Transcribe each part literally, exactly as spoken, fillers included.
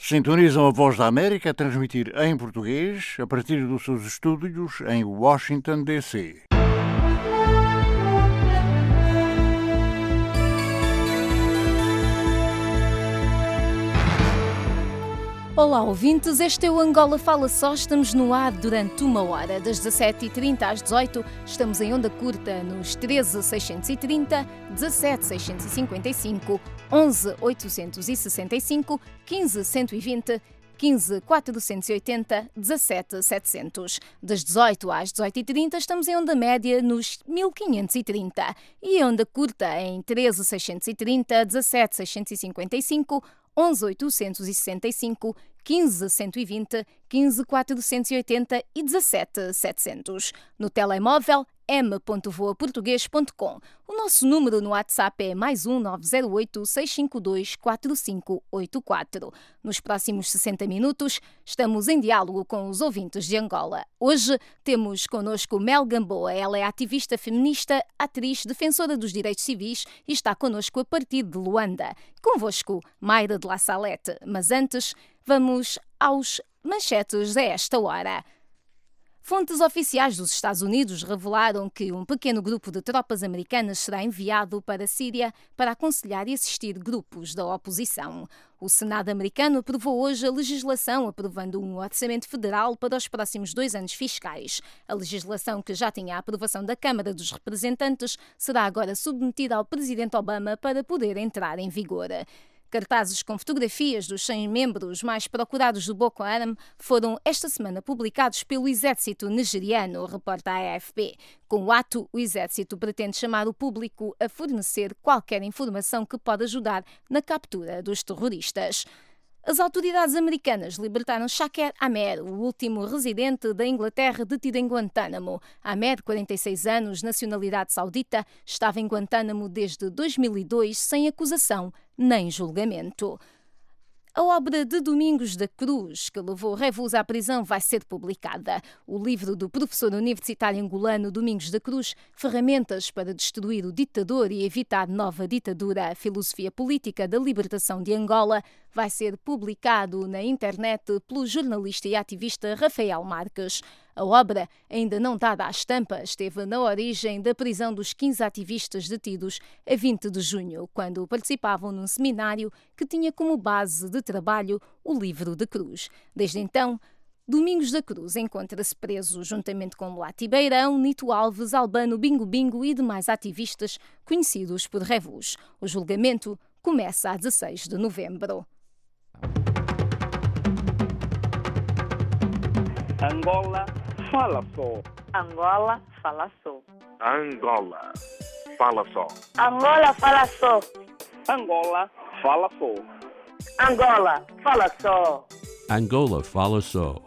Sintonizam a Voz da América a transmitir em português a partir dos seus estúdios em Washington, D C Olá ouvintes, este é o Angola Fala Só, estamos no ar durante uma hora, das dezassete e trinta às dezoito, estamos em onda curta nos treze seiscentos e trinta, dezassete seiscentos e cinquenta e cinco, onze oitocentos e sessenta e cinco, quinze cento e vinte, quinze quatrocentos e oitenta, dezassete setecentos. Das dezoito às dezoito e trinta estamos em onda média nos mil quinhentos e trinta e em onda curta em treze seiscentos e trinta, dezassete seiscentos e cinquenta e cinco, onze oitocentos e sessenta e cinco, quinze cento e vinte, quinze quatrocentos e oitenta e dezassete setecentos. No telemóvel m ponto voa português ponto com. O nosso número no WhatsApp é mais um nove zero oito, seis cinco dois, quatro cinco oito quatro. Nos próximos sessenta minutos estamos em diálogo com os ouvintes de Angola. Hoje temos connosco Mel Gamboa. Ela é ativista feminista, atriz, defensora dos direitos civis e está connosco a partir de Luanda. Convosco, Mayra de La Salete. Mas antes, vamos aos manchetes a esta hora. Fontes oficiais dos Estados Unidos revelaram que um pequeno grupo de tropas americanas será enviado para a Síria para aconselhar e assistir grupos da oposição. O Senado americano aprovou hoje a legislação aprovando um orçamento federal para os próximos dois anos fiscais. A legislação, que já tinha a aprovação da Câmara dos Representantes, será agora submetida ao presidente Obama para poder entrar em vigor. Cartazes com fotografias dos cem membros mais procurados do Boko Haram foram esta semana publicados pelo exército nigeriano, reporta a A F P. Com o ato, o exército pretende chamar o público a fornecer qualquer informação que pode ajudar na captura dos terroristas. As autoridades americanas libertaram Shaker Amer, o último residente da Inglaterra detido em Guantánamo. Amer, quarenta e seis anos, nacionalidade saudita, estava em Guantánamo desde dois mil e dois sem acusação nem julgamento. A obra de Domingos da Cruz, que levou Revuz à prisão, vai ser publicada. O livro do professor universitário angolano Domingos da Cruz, Ferramentas para destruir o ditador e evitar nova ditadura, a filosofia política da libertação de Angola, vai ser publicado na internet pelo jornalista e ativista Rafael Marques. A obra, ainda não dada à estampa, esteve na origem da prisão dos quinze ativistas detidos a vinte de junho, quando participavam num seminário que tinha como base de trabalho o livro de Cruz. Desde então, Domingos da Cruz encontra-se preso juntamente com Mulati Beirão, Nito Alves, Albano, Bingo Bingo e demais ativistas conhecidos por Revuz. O julgamento começa a dezesseis de novembro. Angola fala só. Angola fala só. Angola fala só. Angola fala só. Angola fala só. Angola fala só. Angola fala só.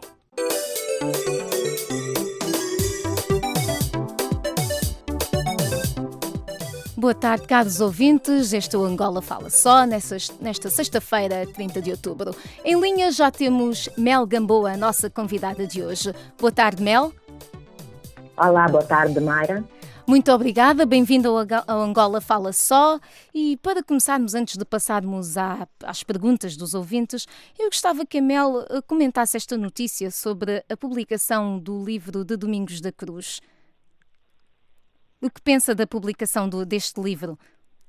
Boa tarde, caros ouvintes. Este é o Angola Fala Só, nesta, nesta sexta-feira, trinta de outubro. Em linha já temos Mel Gamboa, a nossa convidada de hoje. Boa tarde, Mel. Olá, boa tarde, Mayra. Muito obrigada, bem-vindo ao Angola Fala Só. E para começarmos, antes de passarmos à, às perguntas dos ouvintes, eu gostava que a Mel comentasse esta notícia sobre a publicação do livro de Domingos da Cruz. O que pensa da publicação do, deste livro?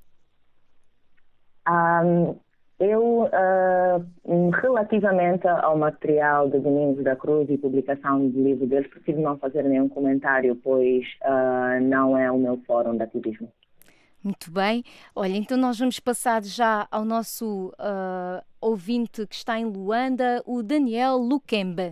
Um, eu, uh, relativamente ao material de Domingos da Cruz e publicação do livro deles, prefiro não fazer nenhum comentário, pois uh, não é o meu fórum de ativismo. Muito bem. Olha, então nós vamos passar já ao nosso uh, ouvinte que está em Luanda, o Daniel Lukembe.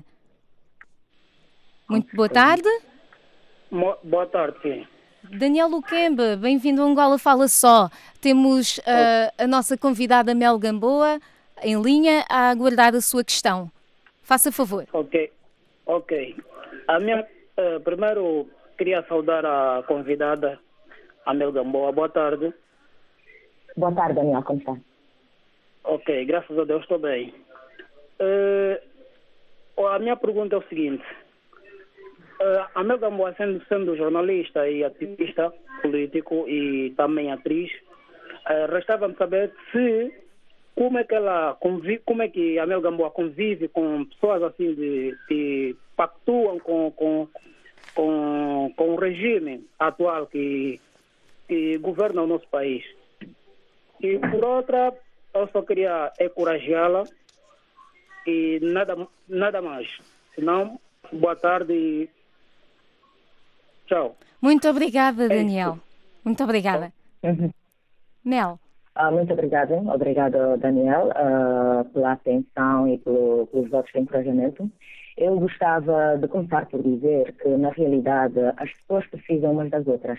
Muito boa tarde. Mo- boa tarde, sim. Daniel Lukembe, bem-vindo ao Angola Fala Só. Temos uh, a nossa convidada Mel Gamboa em linha a aguardar a sua questão. Faça favor. Ok, ok. A minha, uh, primeiro, queria saudar a convidada, a Mel Gamboa. Boa tarde. Boa tarde, Daniel, como está? Ok, graças a Deus estou bem. Uh, a minha pergunta é o seguinte. Uh, a Mel Gamboa, sendo, sendo jornalista e ativista político e também atriz, uh, restava-me saber se como é que ela convive, como é que a Mel Gamboa convive com pessoas assim de, que pactuam com, com, com, com o regime atual que, que governa o nosso país. E por outra, eu só queria encorajá-la e nada, nada mais. Senão, boa tarde e tchau. Muito obrigada, É Daniel. isso. Muito obrigada. Uhum. Mel. Ah, muito obrigada. Obrigada, Daniel, ah, pela atenção e pelo, pelos votos de encorajamento. Eu gostava de começar por dizer que, na realidade, as pessoas precisam umas das outras.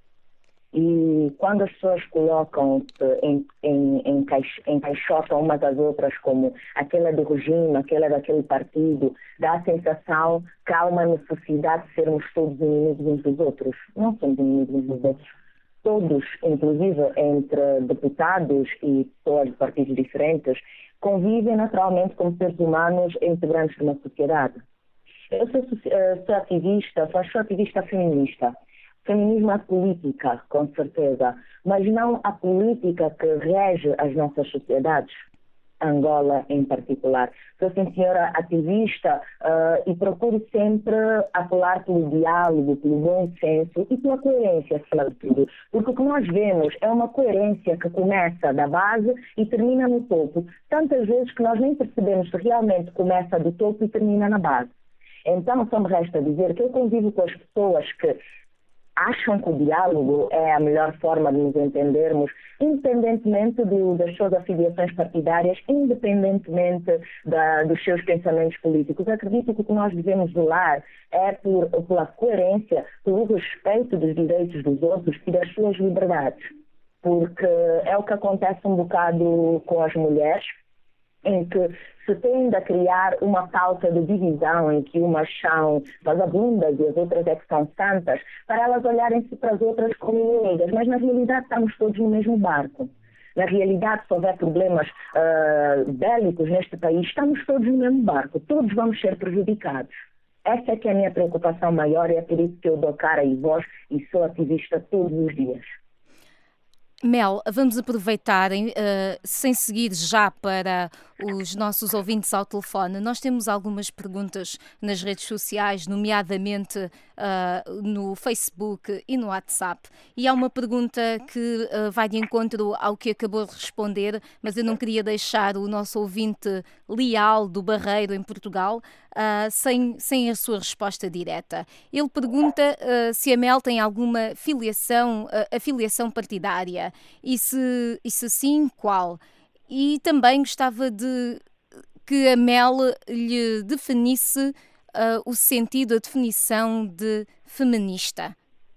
E quando as pessoas colocam-se em, em, em, caix, encaixotam umas das outras, como aquela do regime, aquela daquele partido, dá a sensação que há uma necessidade de sermos todos inimigos uns dos outros. Não somos inimigos uns dos outros. Todos, inclusive entre deputados e pessoas de partidos diferentes, convivem naturalmente como seres humanos integrantes de uma sociedade. Eu sou, sou ativista, sou ativista feminista. Feminismo é política, com certeza, mas não a política que rege as nossas sociedades, Angola em particular. Sou, sim, senhora, ativista uh, e procuro sempre apelar pelo diálogo, pelo bom senso e pela coerência, acima de tudo. Porque o que nós vemos é uma coerência que começa da base e termina no topo. Tantas vezes que nós nem percebemos se realmente começa do topo e termina na base. Então, só me resta dizer que eu convivo com as pessoas que acham que o diálogo é a melhor forma de nos entendermos, independentemente do, das suas afiliações partidárias, independentemente da, dos seus pensamentos políticos. Acredito que o que nós devemos zelar é por, pela coerência, pelo respeito dos direitos dos outros e das suas liberdades. Porque é o que acontece um bocado com as mulheres, em que se tende a criar uma pauta de divisão em que umas são vagabundas e as outras é que são santas, para elas olharem-se para as outras como inimigas. Mas na realidade estamos todos no mesmo barco. Na realidade, se houver problemas uh, bélicos neste país, estamos todos no mesmo barco. Todos vamos ser prejudicados. Essa é que é a minha preocupação maior e é por isso que eu dou cara e voz e sou ativista todos os dias. Mel, vamos aproveitar, uh, sem seguir já para os nossos ouvintes ao telefone. Nós temos algumas perguntas nas redes sociais, nomeadamente uh, no Facebook e no WhatsApp. E há uma pergunta que uh, vai de encontro ao que acabou de responder, mas eu não queria deixar o nosso ouvinte leal do Barreiro, em Portugal, uh, sem, sem a sua resposta direta. Ele pergunta uh, se a Mel tem alguma filiação, uh, afiliação partidária e se, e se sim, qual? E também gostava de que a Mel lhe definisse uh, o sentido, a definição de feminista.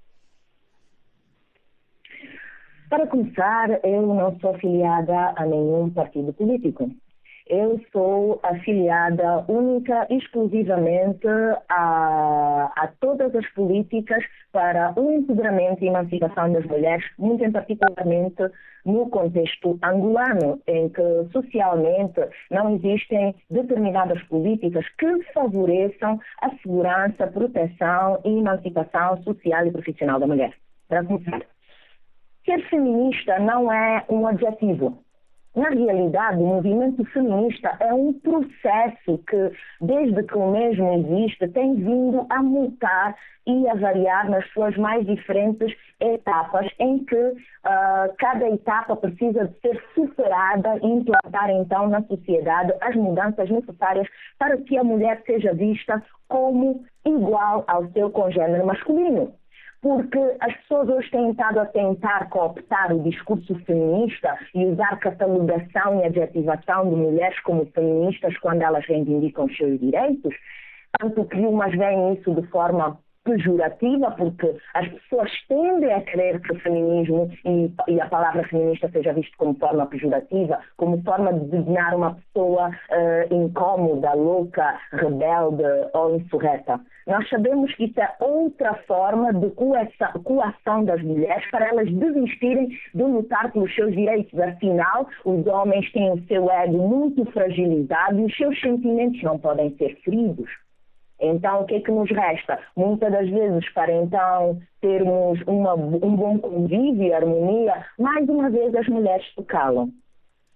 Para começar, eu não sou afiliada a nenhum partido político. Eu sou afiliada única e exclusivamente a, a todas as políticas para o empoderamento e emancipação das mulheres, muito em particularmente no contexto angolano, em que socialmente não existem determinadas políticas que favoreçam a segurança, proteção e emancipação social e profissional da mulher. Para começar, ser feminista não é um adjetivo. Na realidade, o movimento feminista é um processo que, desde que o mesmo existe, tem vindo a mutar e a variar nas suas mais diferentes etapas, em que uh, cada etapa precisa de ser superada e implantar, então, na sociedade as mudanças necessárias para que a mulher seja vista como igual ao seu congênero masculino. Porque as pessoas hoje têm estado a tentar cooptar o discurso feminista e usar catalogação e adjetivação de mulheres como feministas quando elas reivindicam os seus direitos, tanto que umas veem isso de forma pejorativa, porque as pessoas tendem a querer que o feminismo e, e a palavra feminista seja visto como forma pejorativa, como forma de designar uma pessoa uh, incómoda, louca, rebelde ou insurreta. Nós sabemos que isso é outra forma de coação, coação das mulheres para elas desistirem de lutar pelos seus direitos. Afinal, os homens têm o seu ego muito fragilizado e os seus sentimentos não podem ser feridos. Então, o que é que nos resta? Muitas das vezes, para então termos uma, um bom convívio e harmonia, mais uma vez as mulheres se calam.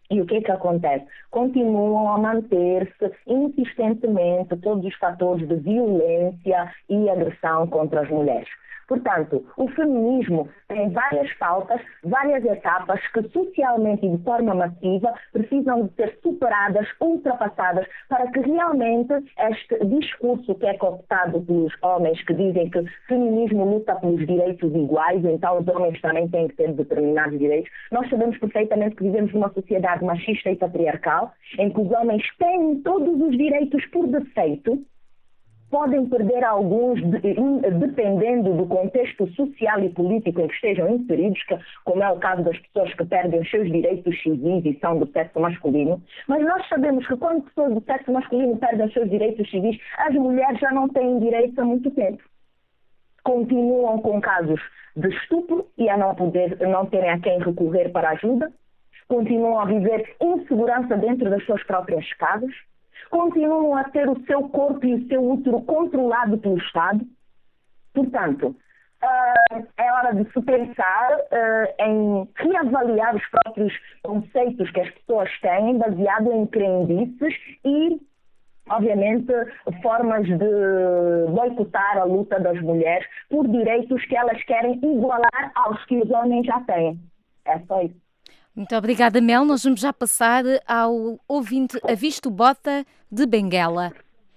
E o que é que acontece? Continuam a manter-se insistentemente todos os fatores de violência e agressão contra as mulheres. Portanto, o feminismo tem várias pautas, várias etapas que socialmente e de forma massiva precisam de ser superadas, ultrapassadas, para que realmente este discurso que é cooptado pelos homens que dizem que o feminismo luta pelos direitos iguais, então os homens também têm que ter determinados direitos. Nós sabemos perfeitamente que vivemos numa sociedade machista e patriarcal, em que os homens têm todos os direitos por defeito, podem perder alguns dependendo do contexto social e político em que estejam inseridos, como é o caso das pessoas que perdem os seus direitos civis e são do sexo masculino. Mas nós sabemos que quando pessoas do sexo masculino perdem os seus direitos civis, as mulheres já não têm direitos há muito tempo. Continuam com casos de estupro e a não, poder, não terem a quem recorrer para ajuda. Continuam a viver insegurança dentro das suas próprias casas. Continuam a ter o seu corpo e o seu útero controlado pelo Estado. Portanto, uh, é hora de se pensar uh, em reavaliar os próprios conceitos que as pessoas têm, baseado em crendices e, obviamente, formas de boicotar a luta das mulheres por direitos que elas querem igualar aos que os homens já têm. É só isso. Muito obrigada, Mel. Nós vamos já passar ao ouvinte Avisto Bota de Benguela.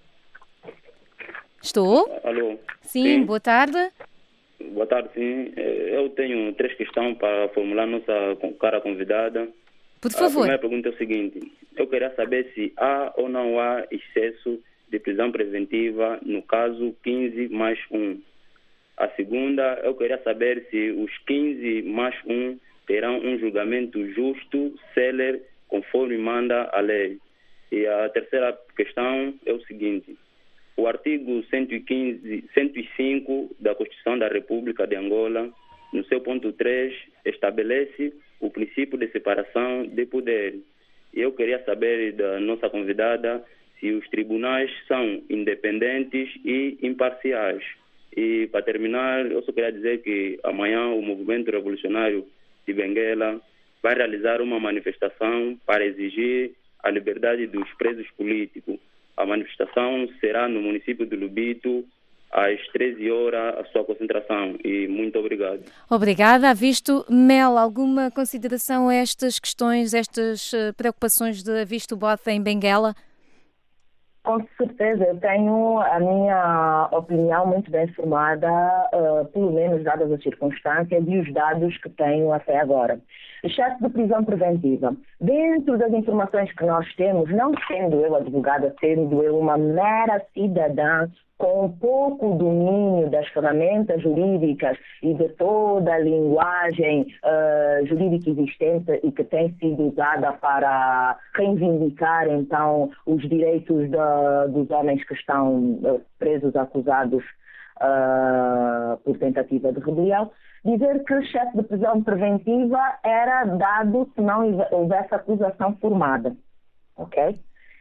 Estou? Alô? Sim, sim, boa tarde. Boa tarde, sim. Eu tenho três questões para formular nossa cara convidada. Por favor. A primeira pergunta é o seguinte. Eu queria saber se há ou não há excesso de prisão preventiva no caso quinze mais um. A segunda, eu queria saber se os quinze mais um terão um julgamento justo, célere, conforme manda a lei. E a terceira questão é o seguinte. O artigo cento e quinze, cento e cinco da Constituição da República de Angola, no seu ponto três, estabelece o princípio de separação de poderes. E eu queria saber da nossa convidada se os tribunais são independentes e imparciais. E, para terminar, eu só queria dizer que amanhã o Movimento Revolucionário de Benguela vai realizar uma manifestação para exigir a liberdade dos presos políticos. A manifestação será no município de Lubito, às treze horas, a sua concentração. E muito obrigado. Obrigada. Avisto. Mel, alguma consideração a estas questões, estas preocupações de Avisto Bota em Benguela? Com certeza, eu tenho a minha opinião muito bem formada, uh, pelo menos dadas as circunstâncias e os dados que tenho até agora. Excesso de prisão preventiva. Dentro das informações que nós temos, não sendo eu advogada, sendo eu uma mera cidadã com pouco domínio das ferramentas jurídicas e de toda a linguagem uh, jurídica existente e que tem sido usada para reivindicar, então, os direitos da, dos homens que estão uh, presos, acusados uh, por tentativa de rebelião, dizer que o excesso de prisão preventiva era dado se não houvesse acusação formada. Ok?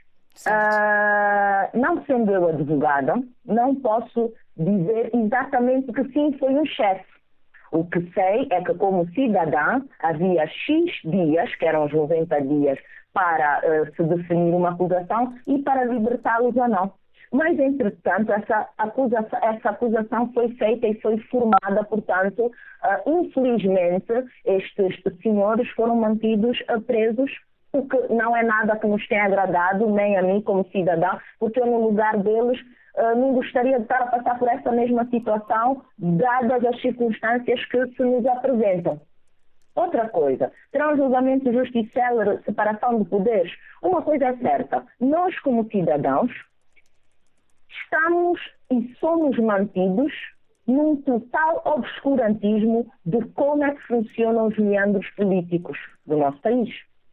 Uh, não sendo eu advogada, não posso dizer exatamente que sim, foi um chefe. O que sei é que, como cidadã, havia X dias, que eram os noventa dias, para uh, se definir uma acusação e para libertá-los ou não. Mas, entretanto, essa acusação, essa acusação foi feita e foi formada, portanto, uh, infelizmente, estes senhores foram mantidos uh, presos, o que não é nada que nos tenha agradado, nem a mim como cidadã, porque eu, no lugar deles, uh, não gostaria de estar a passar por essa mesma situação, dadas as circunstâncias que se nos apresentam. Outra coisa, terá um julgamento justo e célere, separação de poderes. Uma coisa é certa, nós como cidadãos estamos e somos mantidos num total obscurantismo de como é que funcionam os meandros políticos do nosso país.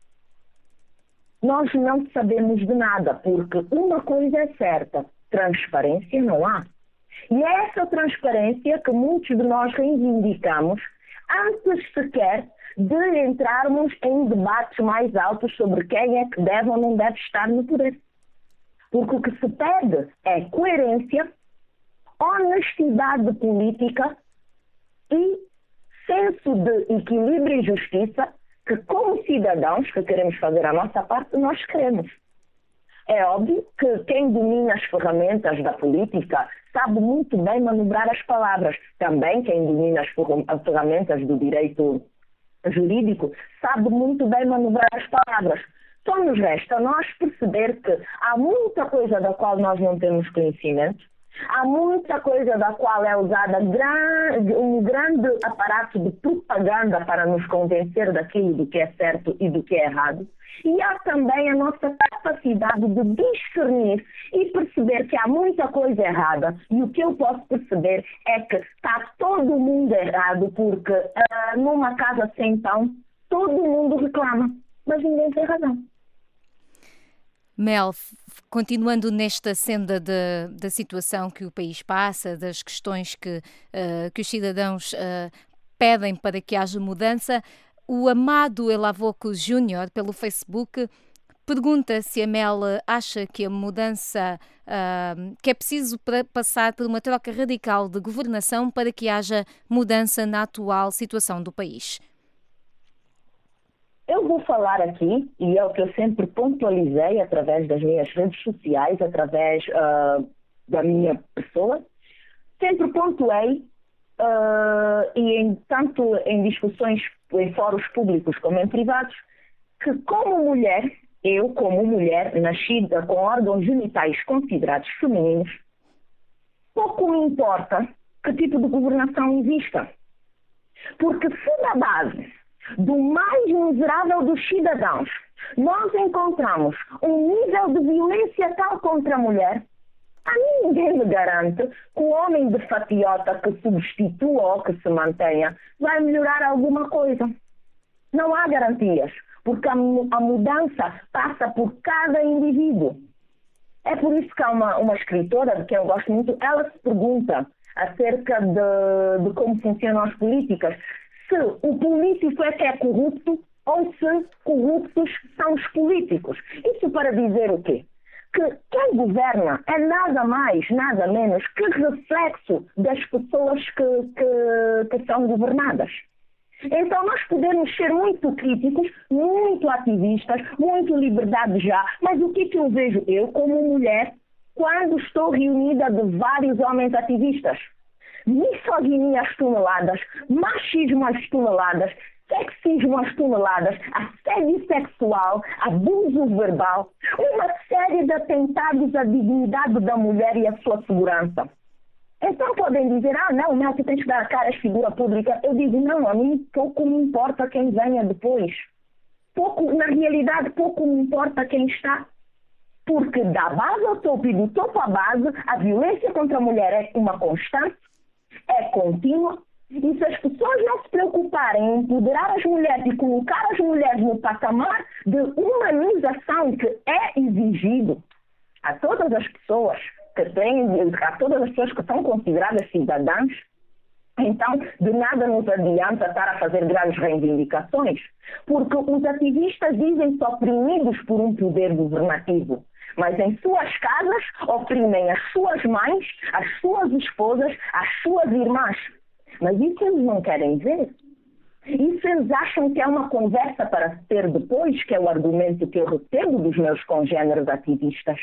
Nós não sabemos de nada, porque uma coisa é certa, transparência não há. E é essa transparência que muitos de nós reivindicamos antes sequer de entrarmos em debates mais altos sobre quem é que deve ou não deve estar no poder. Porque o que se pede é coerência, honestidade política e senso de equilíbrio e justiça que, como cidadãos que queremos fazer a nossa parte, nós queremos. É óbvio que quem domina as ferramentas da política sabe muito bem manobrar as palavras. Também quem domina as ferramentas do direito jurídico sabe muito bem manobrar as palavras. Só nos resta a nós perceber que há muita coisa da qual nós não temos conhecimento, há muita coisa da qual é usada grande, um grande aparato de propaganda para nos convencer daquilo do que é certo e do que é errado. E há também a nossa capacidade de discernir e perceber que há muita coisa errada. E o que eu posso perceber é que está todo mundo errado, porque uh, numa casa sem pão, todo mundo reclama, mas ninguém tem razão. Mel, continuando nesta senda de, da situação que o país passa, das questões que, uh, que os cidadãos uh, pedem para que haja mudança, o Amado Elavoco Júnior, pelo Facebook, pergunta se a Mel acha que a mudança, uh, que é preciso para passar por uma troca radical de governação para que haja mudança na atual situação do país. Eu vou falar aqui, e é o que eu sempre pontualizei através das minhas redes sociais, através uh, da minha pessoa, sempre pontuei, uh, e em, tanto em discussões em fóruns públicos como em privados, que como mulher, eu como mulher nascida com órgãos genitais considerados femininos, pouco me importa que tipo de governação exista. Porque se na base do mais miserável dos cidadãos nós encontramos um nível de violência tal contra a mulher, a mim ninguém me garante que o homem de fatiota que substitua ou que se mantenha vai melhorar alguma coisa. Não há garantias, porque a, a mudança passa por cada indivíduo. É por isso que há uma, uma escritora, de quem eu gosto muito, ela se pergunta acerca de, de como funcionam as políticas, se o político é que é corrupto ou se corruptos são os políticos. Isso para dizer o quê? Que quem governa é nada mais, nada menos que reflexo das pessoas que, que, que são governadas. Então nós podemos ser muito críticos, muito ativistas, muito liberdade já, mas o que, que eu vejo eu como mulher quando estou reunida de vários homens ativistas? Misoginia às toneladas, machismo às toneladas, sexismo às toneladas, assédio sexual, abuso verbal, uma série de atentados à dignidade da mulher e à sua segurança. Então podem dizer, ah não, não, tu tens que dar a cara às figura pública. Eu digo, não, a mim pouco me importa quem venha depois. Pouco, na realidade, pouco me importa quem está. Porque da base ao topo e do topo à base, a violência contra a mulher é uma constante, é contínua, e se as pessoas não se preocuparem em empoderar as mulheres e colocar as mulheres no patamar de humanização que é exigido a todas as pessoas que têm, a todas as pessoas que são consideradas cidadãs, então de nada nos adianta estar a fazer grandes reivindicações, porque os ativistas dizem-se oprimidos por um poder governativo, mas em suas casas oprimem as suas mães, as suas esposas, as suas irmãs. Mas isso eles não querem ver. Isso eles acham que é uma conversa para se ter depois, que é o argumento que eu recebo dos meus congêneres ativistas.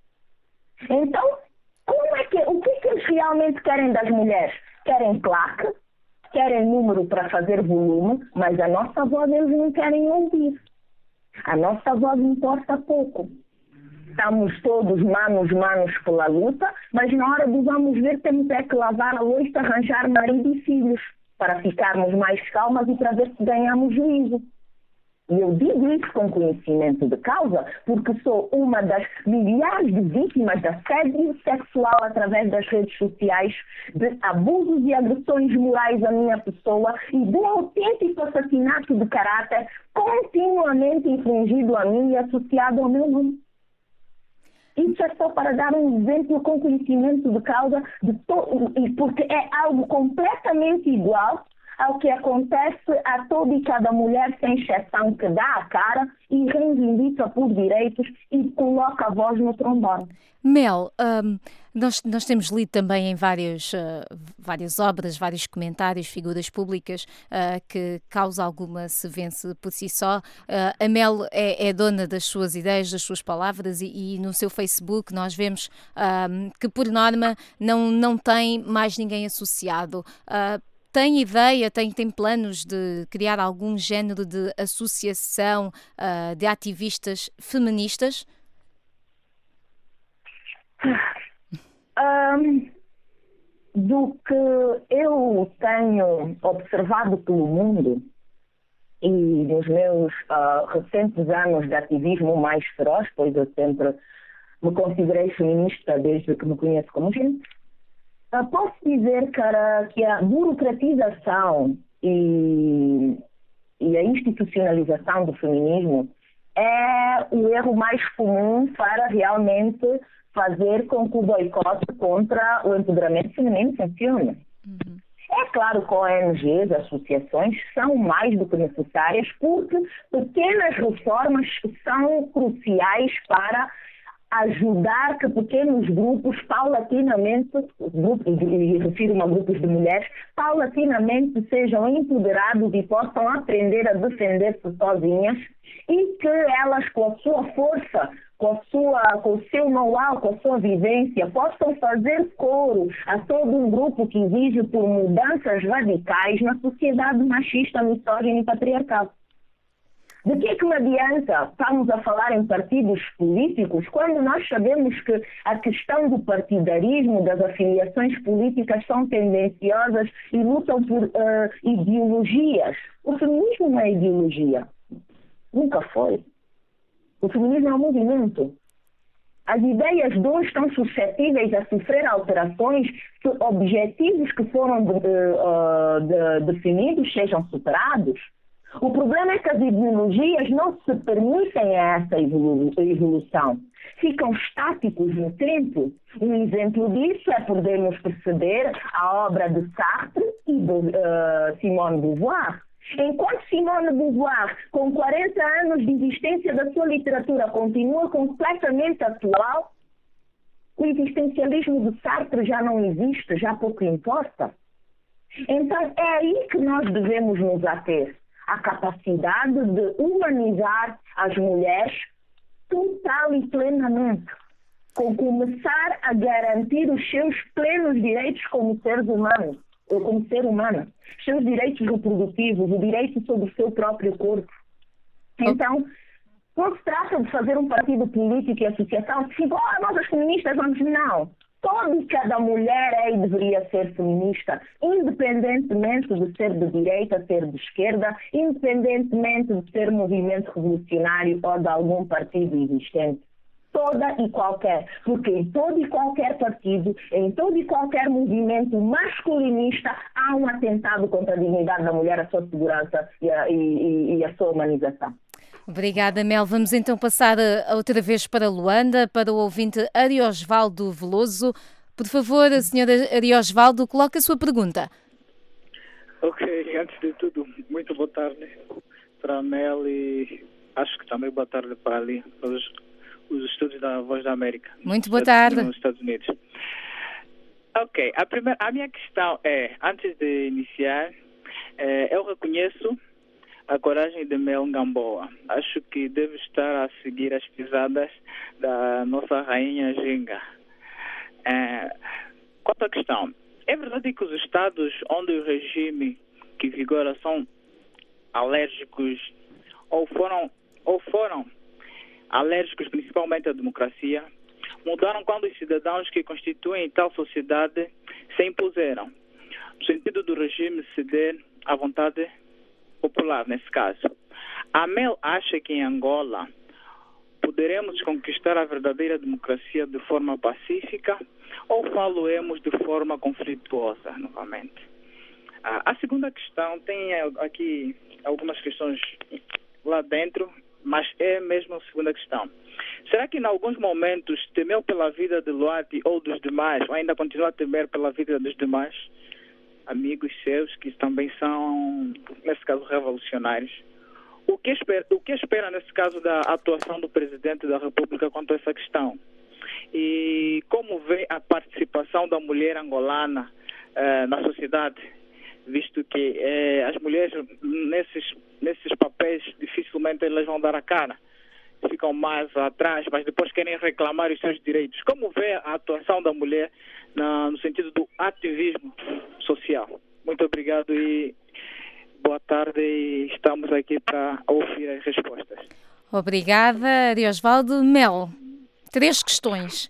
Então, como é que, o que, é que eles realmente querem das mulheres? Querem claque, querem número para fazer volume, mas a nossa voz eles não querem ouvir. A nossa voz importa pouco. Estamos todos manos, manos pela luta, mas na hora do vamos ver temos é que lavar a louça, arranjar marido e filhos, para ficarmos mais calmas e para ver se ganhamos juízo. E eu digo isso com conhecimento de causa, porque sou uma das milhares de vítimas de assédio sexual através das redes sociais, de abusos e agressões morais à minha pessoa e de um autêntico assassinato de caráter continuamente infringido a mim e associado ao meu nome. Isso é só para dar um exemplo com conhecimento de causa, de to... porque é algo completamente igual ao que acontece a toda e cada mulher, sem exceção, que dá a cara e reivindica por direitos e coloca a voz no trombone. Mel, um, nós, nós temos lido também em várias, uh, várias obras, vários comentários, figuras públicas uh, que causa alguma se vence por si só. Uh, a Mel é, é dona das suas ideias, das suas palavras e, e no seu Facebook nós vemos um, que por norma não, não tem mais ninguém associado. Uh, Tem ideia, tem, tem planos de criar algum género de associação uh, de ativistas feministas? Um, do que eu tenho observado pelo mundo e nos meus uh, recentes anos de ativismo mais feroz, pois eu sempre me considerei feminista desde que me conheço como gente, uh, posso dizer, cara, que a burocratização e, e a institucionalização do feminismo é o erro mais comum para realmente fazer com que o boicote contra o empoderamento feminino funcione. Uhum. É claro que O N Gs, associações, são mais do que necessárias porque pequenas reformas são cruciais para ajudar que pequenos grupos, paulatinamente, grupos, e refiro-me a grupos de mulheres, paulatinamente sejam empoderados e possam aprender a defender-se sozinhas e que elas, com a sua força, com, a sua, com o seu know-how, com a sua vivência, possam fazer coro a todo um grupo que exige por mudanças radicais na sociedade machista, misógina e patriarcal. De que é que me adianta estamos a falar em partidos políticos quando nós sabemos que a questão do partidarismo, das afiliações políticas são tendenciosas e lutam por uh, ideologias? O feminismo não é ideologia. Nunca foi. O feminismo é um movimento. As ideias de hoje estão suscetíveis a sofrer alterações se objetivos que foram de, uh, de, definidos sejam superados. O problema é que as ideologias não se permitem a essa evolução. Ficam estáticos no tempo. Um exemplo disso é podermos perceber a obra de Sartre e de uh, Simone de Beauvoir. Enquanto Simone de Beauvoir, com quarenta anos de existência da sua literatura, continua completamente atual, o existencialismo de Sartre já não existe, já pouco importa. Então é aí que nós devemos nos ater. A capacidade de humanizar as mulheres total e plenamente, com começar a garantir os seus plenos direitos como seres humanos, ou como ser humano, os seus direitos reprodutivos, o direito sobre o seu próprio corpo. Então, não se trata de fazer um partido político e associação, tipo, oh, nós as feministas vamos, não. Toda e cada mulher é e deveria ser feminista, independentemente de ser de direita, ser de esquerda, independentemente de ser movimento revolucionário ou de algum partido existente. Toda e qualquer, porque em todo e qualquer partido, em todo e qualquer movimento masculinista, há um atentado contra a dignidade da mulher, a sua segurança e a, e, e a sua humanização. Obrigada, Mel. Vamos então passar outra vez para Luanda, para o ouvinte Ariosvaldo Veloso. Por favor, a senhora Ariosvaldo, coloque a sua pergunta. Ok, antes de tudo, muito boa tarde para a Mel e acho que também boa tarde para ali, para os, os estúdios da Voz da América. Muito boa tarde. Nos Estados Unidos. Ok, a, primeira, a minha questão é, antes de iniciar, é, eu reconheço a coragem de Mel Gamboa. Acho que deve estar a seguir as pisadas da nossa rainha Ginga. É, quanto à questão, é verdade que os estados onde o regime que vigora são alérgicos ou foram, ou foram alérgicos principalmente à democracia, mudaram quando os cidadãos que constituem tal sociedade se impuseram, no sentido do regime ceder à vontade popular, nesse caso. A Mel acha que em Angola poderemos conquistar a verdadeira democracia de forma pacífica ou faloemos de forma conflituosa, novamente? A segunda questão tem aqui algumas questões lá dentro, mas é mesmo a segunda questão. Será que em alguns momentos temeu pela vida de Luati ou dos demais, ou ainda continua a temer pela vida dos demais? amigos seus que também são, nesse caso, revolucionários. O que espera, o que espera nesse caso da atuação do Presidente da República quanto a essa questão? E como vê a participação da mulher angolana eh, na sociedade, visto que eh, as mulheres nesses, nesses papéis dificilmente elas vão dar a cara, ficam mais atrás, mas depois querem reclamar os seus direitos. Como vê a atuação da mulher na, no sentido do ativismo social? Muito obrigado e boa tarde, e estamos aqui para ouvir as respostas. Obrigada, Ariosvaldo. Mel, três questões.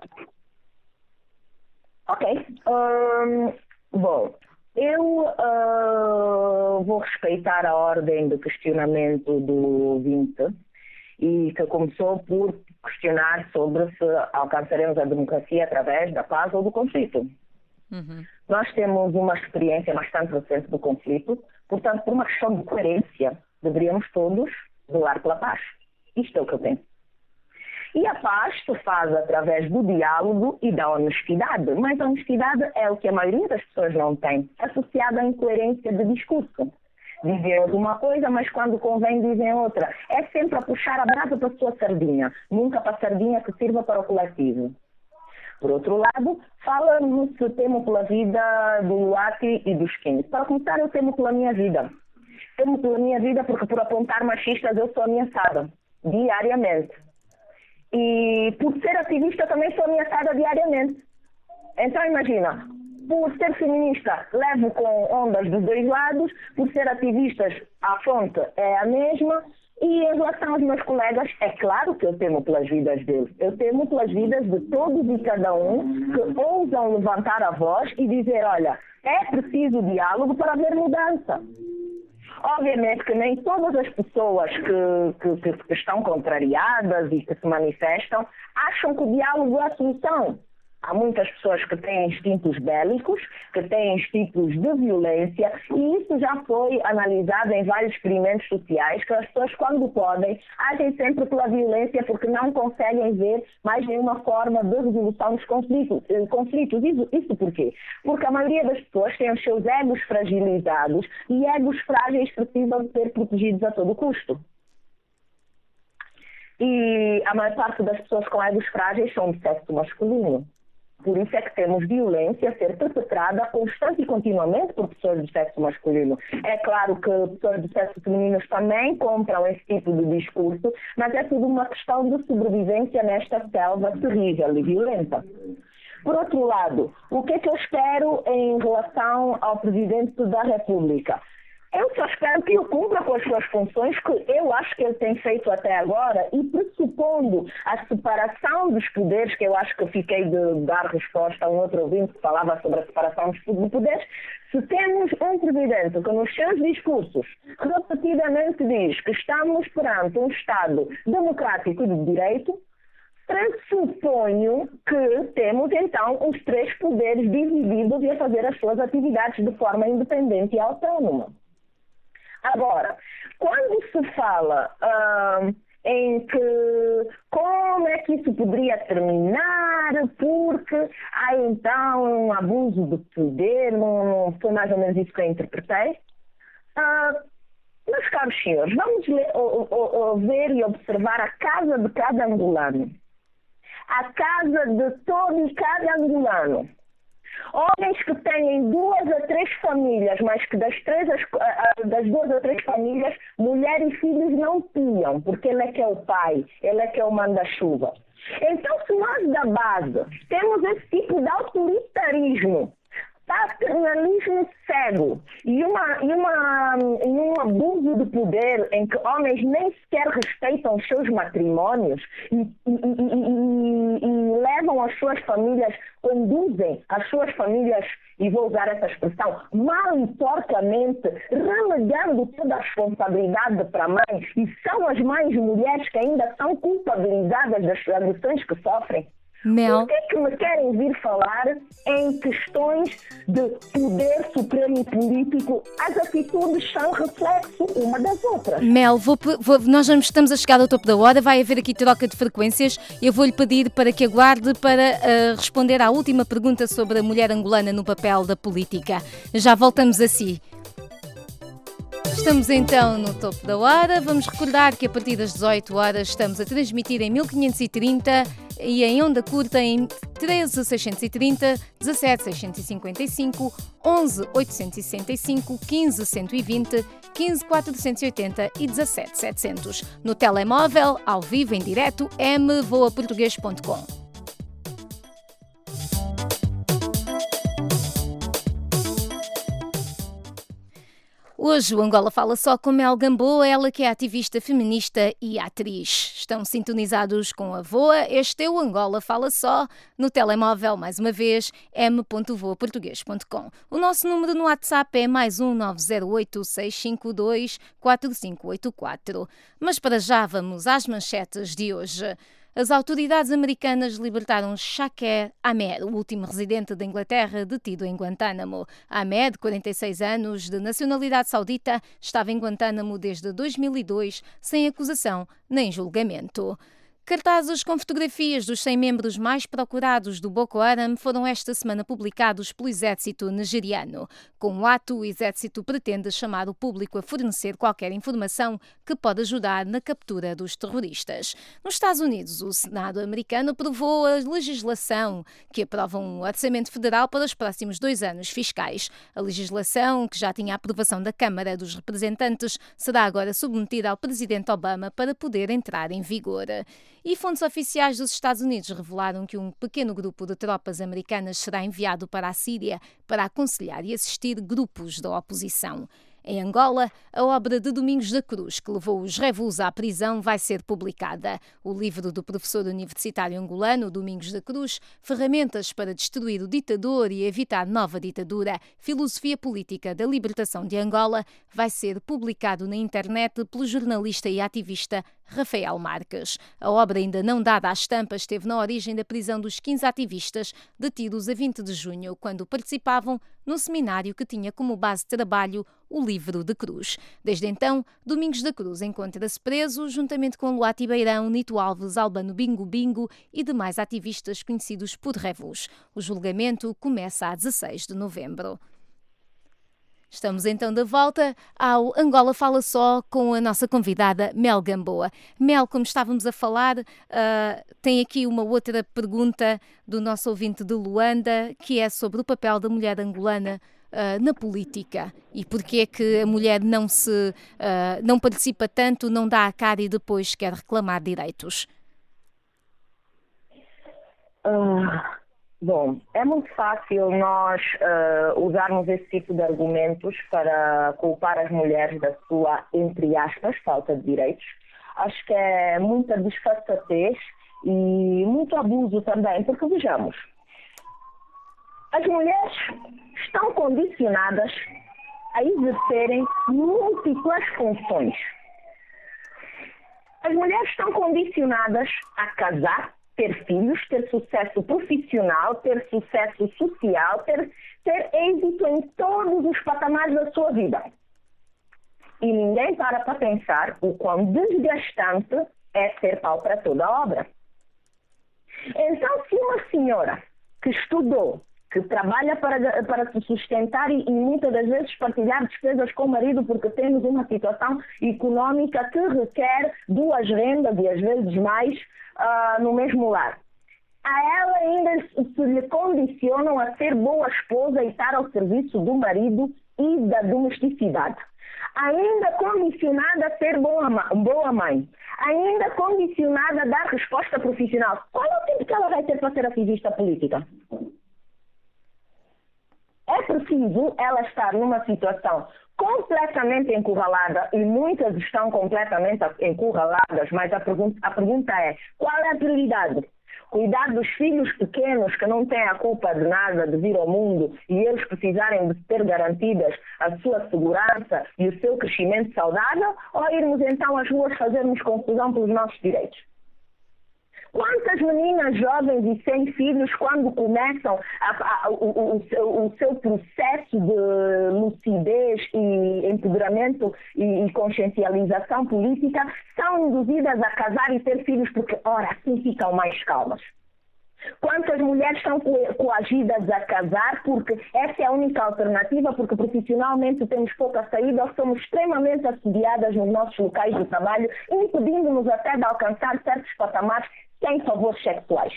Ok. Um, bom, eu uh, vou respeitar a ordem do questionamento do ouvinte, e que começou por questionar sobre se alcançaremos a democracia através da paz ou do conflito. Uhum. Nós temos uma experiência bastante recente do conflito, portanto, por uma questão de coerência, deveríamos todos zelar pela paz. Isto é o que eu penso. E a paz se faz através do diálogo e da honestidade, mas a honestidade é o que a maioria das pessoas não tem, associada à incoerência de discurso. Dizem uma coisa, mas quando convém dizem outra. É sempre a puxar a brasa para a sua sardinha, nunca para a sardinha que sirva para o coletivo. Por outro lado, fala-nos se temo pela vida do Luati e dos quinze. Para começar, eu temo pela minha vida. Temo pela minha vida porque por apontar machistas eu sou ameaçada, diariamente. E por ser ativista também sou ameaçada diariamente. Então imagina, por ser feminista levo com ondas dos dois lados, por ser ativistas a fonte é a mesma, e em relação aos meus colegas, é claro que eu temo pelas vidas deles. Eu temo pelas vidas de todos e cada um que ousam levantar a voz e dizer, olha, é preciso diálogo para haver mudança. Obviamente que nem todas as pessoas que, que, que estão contrariadas e que se manifestam acham que o diálogo é a solução. Há muitas pessoas que têm instintos bélicos, que têm instintos de violência, e isso já foi analisado em vários experimentos sociais, que as pessoas, quando podem, agem sempre pela violência porque não conseguem ver mais nenhuma forma de resolução dos conflitos. conflitos. Isso, isso por quê? Porque a maioria das pessoas tem os seus egos fragilizados, e egos frágeis precisam ser protegidos a todo custo. E a maior parte das pessoas com egos frágeis são de sexo masculino. Por isso é que temos violência a ser perpetrada constante e continuamente por pessoas do sexo masculino. É claro que pessoas do sexo feminino também compram esse tipo de discurso, mas é tudo uma questão de sobrevivência nesta selva terrível e violenta. Por outro lado, o que é que eu espero em relação ao Presidente da República? Eu só espero que ele cumpra com as suas funções, que eu acho que ele tem feito até agora, e pressupondo a separação dos poderes, que eu acho que eu fiquei de dar resposta a um outro ouvinte que falava sobre a separação dos poderes, se temos um Presidente que nos seus discursos repetidamente diz que estamos perante um Estado democrático e de direito, pressuponho que temos então os três poderes divididos e a fazer as suas atividades de forma independente e autónoma. Agora, quando se fala uh, em que como é que isso poderia terminar, porque há então um abuso de poder, não, não foi mais ou menos isso que eu interpretei, uh, meus caros senhores, vamos ler, ou, ou, ou ver e observar a casa de cada angolano, a casa de todo e cada angolano. Homens que têm duas a três famílias, mas que das, três, das duas a três famílias, mulher e filhos não tinham, porque ele é que é o pai, ele é que é o manda-chuva. Então, se nós da base temos esse tipo de autoritarismo, paternalismo cego e, uma, e, uma, e um abuso de poder em que homens nem sequer respeitam os seus matrimónios e, e, e, e, e levam as suas famílias, conduzem as suas famílias, e vou usar essa expressão, mal e porcamente, relegando toda a responsabilidade para a mãe, e são as mães mulheres que ainda são culpabilizadas das agressões que sofrem. Mel. Por que é que me querem vir falar em questões de poder supremo e político? As atitudes são reflexo uma das outras. Mel, vou, vou, nós já estamos a chegar ao topo da hora, vai haver aqui troca de frequências. Eu vou-lhe pedir para que aguarde para uh, responder à última pergunta sobre a mulher angolana no papel da política. Já voltamos a si. Estamos então no topo da hora. Vamos recordar que a partir das dezoito horas estamos a transmitir em mil quinhentos e trinta e em onda curta em treze seiscentos e trinta, dezassete seiscentos e cinquenta e cinco, onze oitocentos e sessenta e cinco, quinze cento e vinte, quinze quatrocentos e oitenta e dezassete setecentos. No telemóvel, ao vivo, em direto, m voa português ponto com. Hoje o Angola fala só com Mel Gamboa, ela que é ativista feminista e atriz. Estão sintonizados com a Voa, este é o Angola fala só, no telemóvel, mais uma vez, m ponto voa português ponto com. O nosso número no WhatsApp é mais um nove zero oito, seis cinco dois, quatro cinco oito quatro. Mas para já vamos às manchetes de hoje. As autoridades americanas libertaram Shaker Ahmed, o último residente da Inglaterra detido em Guantánamo. Ahmed, quarenta e seis anos, de nacionalidade saudita, estava em Guantánamo desde dois mil e dois, sem acusação nem julgamento. Cartazes com fotografias dos cem membros mais procurados do Boko Haram foram esta semana publicados pelo exército nigeriano. Com o ato, o exército pretende chamar o público a fornecer qualquer informação que pode ajudar na captura dos terroristas. Nos Estados Unidos, o Senado americano aprovou a legislação que aprova um orçamento federal para os próximos dois anos fiscais. A legislação, que já tinha a aprovação da Câmara dos Representantes, será agora submetida ao presidente Obama para poder entrar em vigor. E fontes oficiais dos Estados Unidos revelaram que um pequeno grupo de tropas americanas será enviado para a Síria para aconselhar e assistir grupos da oposição. Em Angola, a obra de Domingos da Cruz, que levou os revuos à prisão, vai ser publicada. O livro do professor universitário angolano Domingos da Cruz, Ferramentas para destruir o ditador e evitar nova ditadura, Filosofia Política da Libertação de Angola, vai ser publicado na internet pelo jornalista e ativista Rafael Marques. A obra, ainda não dada à estampa, esteve na origem da prisão dos quinze ativistas detidos a vinte de junho, quando participavam num seminário que tinha como base de trabalho o livro de Cruz. Desde então, Domingos da Cruz encontra-se preso, juntamente com Luati Beirão, Nito Alves, Albano Bingo Bingo e demais ativistas conhecidos por revuos. O julgamento começa a dezasseis de novembro. Estamos então de volta ao Angola Fala Só com a nossa convidada Mel Gamboa. Mel, como estávamos a falar, uh, tem aqui uma outra pergunta do nosso ouvinte de Luanda, que é sobre o papel da mulher angolana uh, na política e porque é que a mulher não, se, uh, não participa tanto, não dá a cara e depois quer reclamar direitos. Uh... Bom, é muito fácil nós uh, usarmos esse tipo de argumentos para culpar as mulheres da sua, entre aspas, falta de direitos. Acho que é muita desfaçatez e muito abuso também, porque vejamos, as mulheres estão condicionadas a exercerem múltiplas funções. As mulheres estão condicionadas a casar, ter filhos, ter sucesso profissional, ter sucesso social, ter, ter êxito em todos os patamares da sua vida. E ninguém para para pensar o quão desgastante é ser pau para toda a obra. Então, se uma senhora que estudou, que trabalha para, para se sustentar e, e muitas das vezes partilhar despesas com o marido porque temos uma situação econômica que requer duas rendas e às vezes mais Uh, no mesmo lar. A ela ainda se lhe condicionam a ser boa esposa e estar ao serviço do marido e da domesticidade. Ainda condicionada a ser boa, boa mãe. Ainda condicionada a dar resposta profissional. Qual é o tempo que ela vai ter para ser ativista política? É preciso ela estar numa situação completamente encurralada, e muitas estão completamente encurraladas, mas a pergunta, a pergunta é, qual é a prioridade? Cuidar dos filhos pequenos que não têm a culpa de nada de vir ao mundo e eles precisarem de ter garantidas a sua segurança e o seu crescimento saudável, ou irmos então às ruas fazermos confusão pelos nossos direitos? Quantas meninas jovens e sem filhos, quando começam a, a, o, o, seu, o seu processo de lucidez e empoderamento e, e consciencialização política, são induzidas a casar e ter filhos porque, ora, assim ficam mais calmas. Quantas mulheres são coagidas a casar porque essa é a única alternativa, porque profissionalmente temos pouca saída ou somos extremamente assediadas nos nossos locais de trabalho, impedindo-nos até de alcançar certos patamares sem favores sexuais.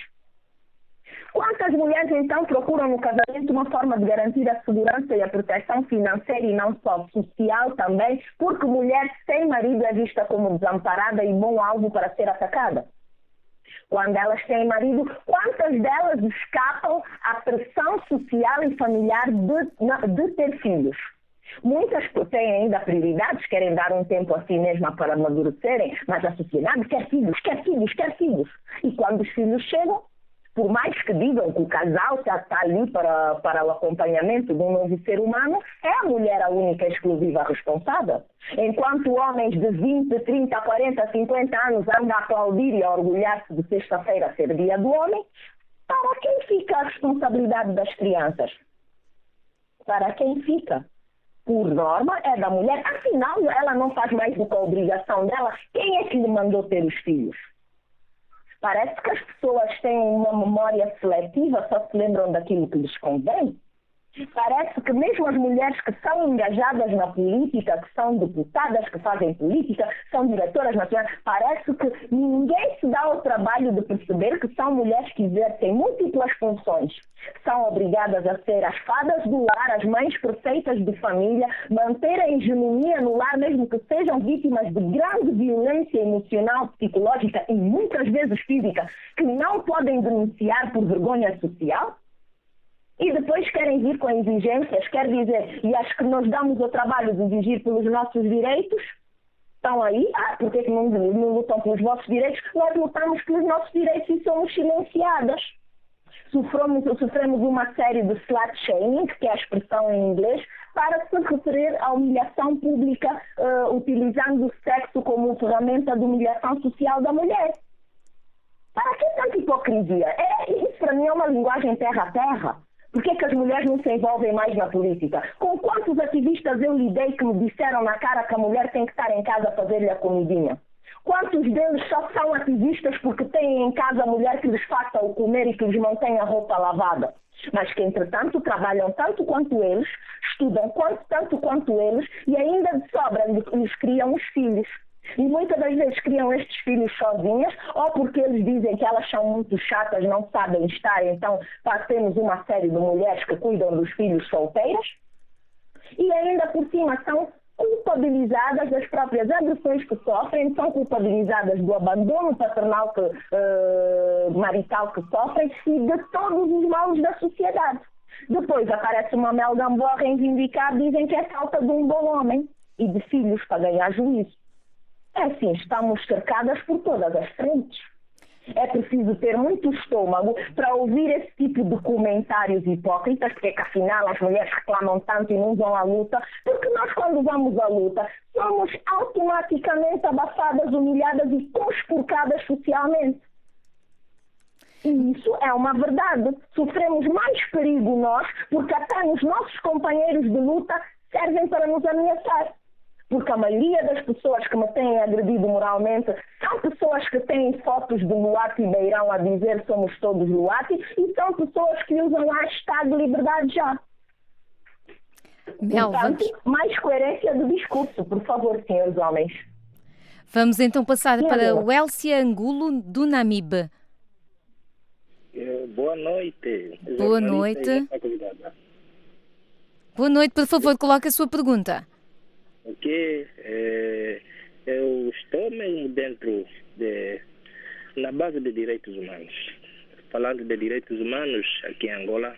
Quantas mulheres então procuram no casamento uma forma de garantir a segurança e a proteção financeira e não só social também, porque mulher sem marido é vista como desamparada e bom alvo para ser atacada? Quando elas têm marido, quantas delas escapam à pressão social e familiar de, de ter filhos? Muitas têm ainda prioridades, querem dar um tempo a si mesma para amadurecerem, mas a sociedade quer filhos, quer filhos, quer filhos. E quando os filhos chegam, por mais que digam que o casal já está ali para, para o acompanhamento de um novo ser humano, é a mulher a única e exclusiva responsável. Enquanto homens de vinte, trinta, quarenta, cinquenta anos andam a aplaudir e a orgulhar-se de sexta-feira ser dia do homem, para quem fica a responsabilidade das crianças? Para quem fica? Por norma, é da mulher. Afinal, ela não faz mais do que a obrigação dela. Quem é que lhe mandou ter os filhos? Parece que as pessoas têm uma memória seletiva, só se lembram daquilo que lhes convém. Parece que mesmo as mulheres que são engajadas na política, que são deputadas, que fazem política, são diretoras nacionais, parece que ninguém se dá ao trabalho de perceber que são mulheres que exercem múltiplas funções. São obrigadas a ser as fadas do lar, as mães perfeitas de família, manter a hegemonia no lar, mesmo que sejam vítimas de grande violência emocional, psicológica e muitas vezes física, que não podem denunciar por vergonha social. E depois querem vir com exigências, quer dizer, e as que nós damos o trabalho de exigir pelos nossos direitos, estão aí, ah, porque que não, não lutam pelos vossos direitos? Nós lutamos pelos nossos direitos e somos silenciadas. Sofremos, sofremos uma série de slut shaming, que é a expressão em inglês, para se referir à humilhação pública, uh, utilizando o sexo como ferramenta de humilhação social da mulher. Para que tanta hipocrisia? É, isso para mim é uma linguagem terra a terra. Por que, que as mulheres não se envolvem mais na política? Com quantos ativistas eu lidei que me disseram na cara que a mulher tem que estar em casa a fazer-lhe a comidinha? Quantos deles só são ativistas porque têm em casa a mulher que lhes faça o comer e que lhes mantenha a roupa lavada? Mas que, entretanto, trabalham tanto quanto eles, estudam quanto, tanto quanto eles e ainda de sobra lhes criam os filhos. E muitas das vezes criam estes filhos sozinhas, ou porque eles dizem que elas são muito chatas, não sabem estar, então temos uma série de mulheres que cuidam dos filhos solteiras, e ainda por cima são culpabilizadas das próprias agressões que sofrem, são culpabilizadas do abandono paternal que, uh, marital que sofrem e de todos os males da sociedade. Depois aparece uma Mel Gamboa a reivindicar, dizem que é falta de um bom homem e de filhos para ganhar juízo. É assim, estamos cercadas por todas as frentes. É preciso ter muito estômago para ouvir esse tipo de comentários hipócritas, porque que, afinal as mulheres reclamam tanto e não vão à luta, porque nós quando vamos à luta somos automaticamente abafadas, humilhadas e conspurcadas socialmente. E isso é uma verdade. Sofremos mais perigo nós, porque até os nossos companheiros de luta servem para nos ameaçar. Porque a maioria das pessoas que me têm agredido moralmente são pessoas que têm fotos de Luati e Beirão a dizer somos todos Luati e são pessoas que usam a hashtag liberdade já. Mel, Portanto, vamos... mais coerência do discurso, por favor, senhores homens. Vamos então passar Sim, para amor. o Elcia Angulo, do Namibe. Boa noite. Boa noite. Boa noite, por favor, coloque a sua pergunta. Ok, é, eu estou mesmo dentro de, na base de direitos humanos. Falando de direitos humanos aqui em Angola,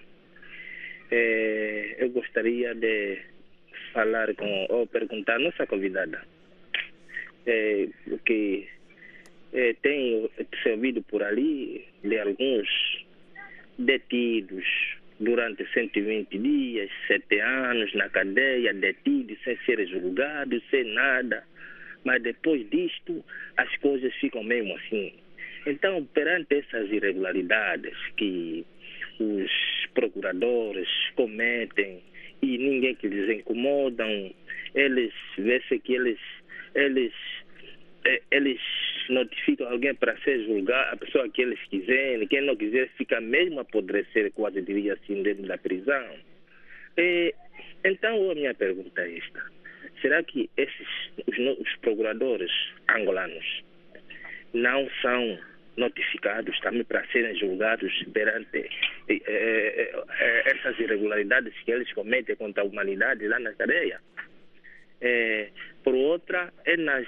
é, eu gostaria de falar com, ou perguntar à nossa convidada, é, que é, tenho se ouvido por ali de alguns detidos durante cento e vinte dias, sete anos na cadeia, detidos, sem ser julgados, sem nada. Mas depois disto, as coisas ficam mesmo assim. Então, perante essas irregularidades que os procuradores cometem e ninguém que lhes incomodam, eles vê-se que eles, eles, eles notificam alguém para ser julgado, a pessoa que eles quiserem, quem não quiser fica mesmo a apodrecer, quase diria assim, dentro da prisão. E, então, a minha pergunta é esta. Será que esses, os, os procuradores angolanos não são notificados também para serem julgados perante eh, eh, eh, essas irregularidades que eles cometem contra a humanidade lá na cadeia? Eh, por outra, é na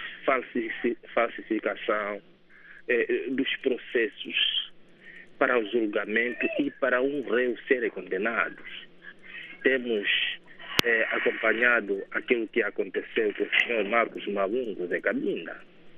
falsificação eh, dos processos para o julgamento e para um réu serem condenados. Temos eh, acompanhado aquilo que aconteceu com o senhor Marcos Mavungo de Cabinda.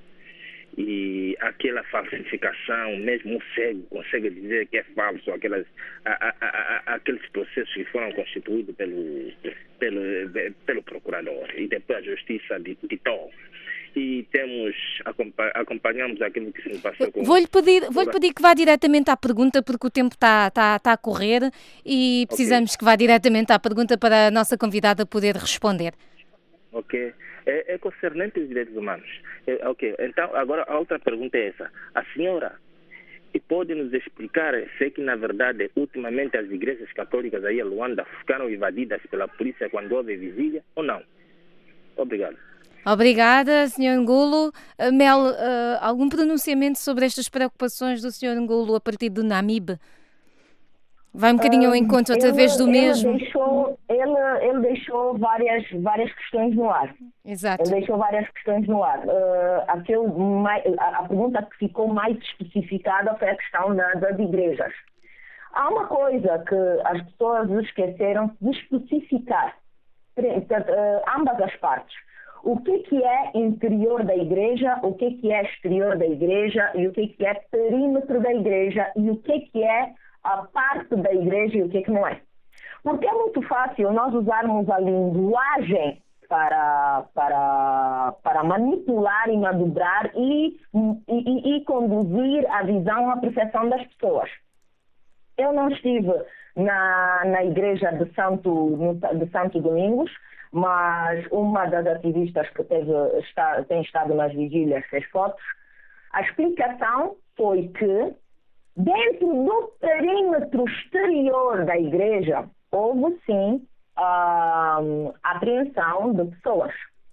E aquela falsificação, mesmo o cego consegue dizer que é falso, aquelas, a, a, a, aqueles processos que foram constituídos pelo, pelo, pelo procurador e depois a justiça ditou. E temos, acompanhamos aquilo que se passou com... Vou-lhe pedir, vou-lhe pedir que vá diretamente à pergunta, porque o tempo está, está, está a correr e precisamos okay. que vá diretamente à pergunta para a nossa convidada poder responder. Ok. É, é concernente os direitos humanos. É, ok, então agora a outra pergunta é essa. A senhora pode nos explicar se que na verdade ultimamente as igrejas católicas aí em Luanda ficaram invadidas pela polícia quando houve vigília ou não? Obrigado. Obrigada, senhor Ngulo. Uh, Mel, uh, algum pronunciamento sobre estas preocupações do senhor Ngulo a partir do Namibe? Vai um bocadinho ao encontro ele, através do ele mesmo. Deixou, ele, ele deixou várias, várias questões no ar. Exato. Ele deixou várias questões no ar. Uh, aquele, a, a pergunta que ficou mais especificada foi a questão da, das igrejas. Há uma coisa que as pessoas esqueceram de especificar, uh, ambas as partes. O que, que é interior da igreja, o que, que é exterior da igreja e o que, que é perímetro da igreja e o que, que é a parte da igreja e o que, que não é. Porque é muito fácil nós usarmos a linguagem para, para, para manipular e manobrar e, e, e conduzir a visão, a percepção das pessoas. Eu não estive na, na igreja de Santo, de Santo Domingos, mas uma das ativistas que teve, está, tem estado nas vigílias fez fotos. A explicação foi que dentro do perímetro exterior da igreja, houve sim a apreensão de pessoas.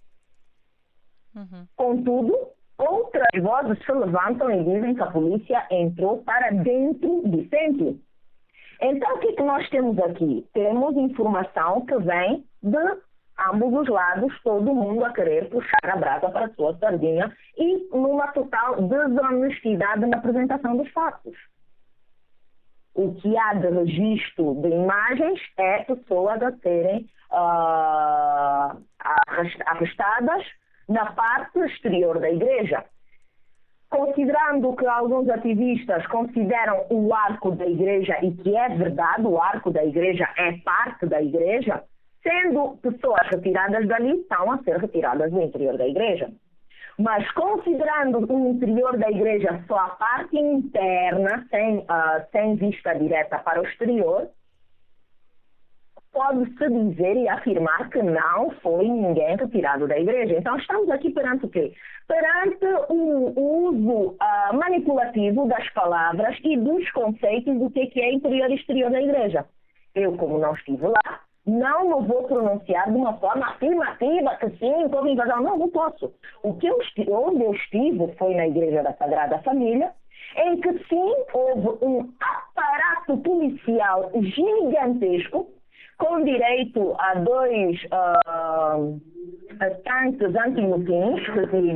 Uhum. Contudo, outras vozes se levantam e dizem que a polícia entrou para dentro do centro. Então, o que, é que nós temos aqui? Temos informação que vem de ambos os lados, todo mundo a querer puxar a brasa para a sua sardinha e numa total desonestidade na apresentação dos fatos. O que há de registro de imagens é pessoas a serem uh, arrestadas na parte exterior da igreja. Considerando que alguns ativistas consideram o arco da igreja, e que é verdade, o arco da igreja é parte da igreja, sendo pessoas retiradas dali, estão a ser retiradas do interior da igreja. Mas considerando o interior da igreja só a parte interna, sem, uh, sem vista direta para o exterior, pode-se dizer e afirmar que não foi ninguém retirado da igreja. Então estamos aqui perante o quê? Perante o, o uso uh, manipulativo das palavras e dos conceitos do que é interior e exterior da igreja. Eu, como não estive lá, não me vou pronunciar de uma forma afirmativa que sim, houve invasão. Não, não posso. O que eu estive, onde eu estive foi na Igreja da Sagrada Família, em que sim, houve um aparato policial gigantesco, com direito a dois uh, tanques anti-motins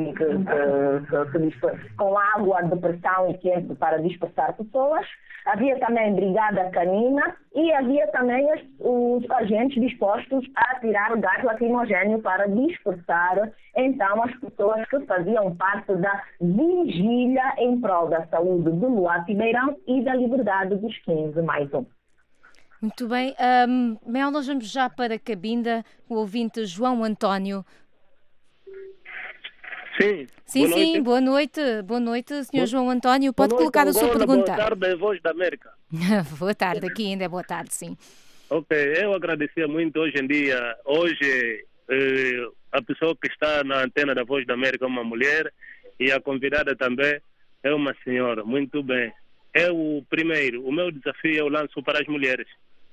com água de pressão e quente para dispersar pessoas. Havia também brigada canina e havia também os, os agentes dispostos a atirar gás lacrimogéneo para dispersar então as pessoas que faziam parte da vigília em prol da saúde do Luato Beirão e da liberdade dos quinze mais um. Muito bem. Um, Mel, nós vamos já para Cabinda, o ouvinte João António. Sim. Sim, boa sim, noite. boa noite. Boa noite, senhor Boa- João António. Pode Boa noite, colocar a sua Angola, pergunta. Boa tarde, Voz da América. Boa tarde, aqui ainda é boa tarde, sim. Ok, eu agradecia muito hoje em dia. Hoje, eh, a pessoa que está na antena da Voz da América é uma mulher e a convidada também é uma senhora. Muito bem. Eu, primeiro, o meu desafio eu lanço para as mulheres.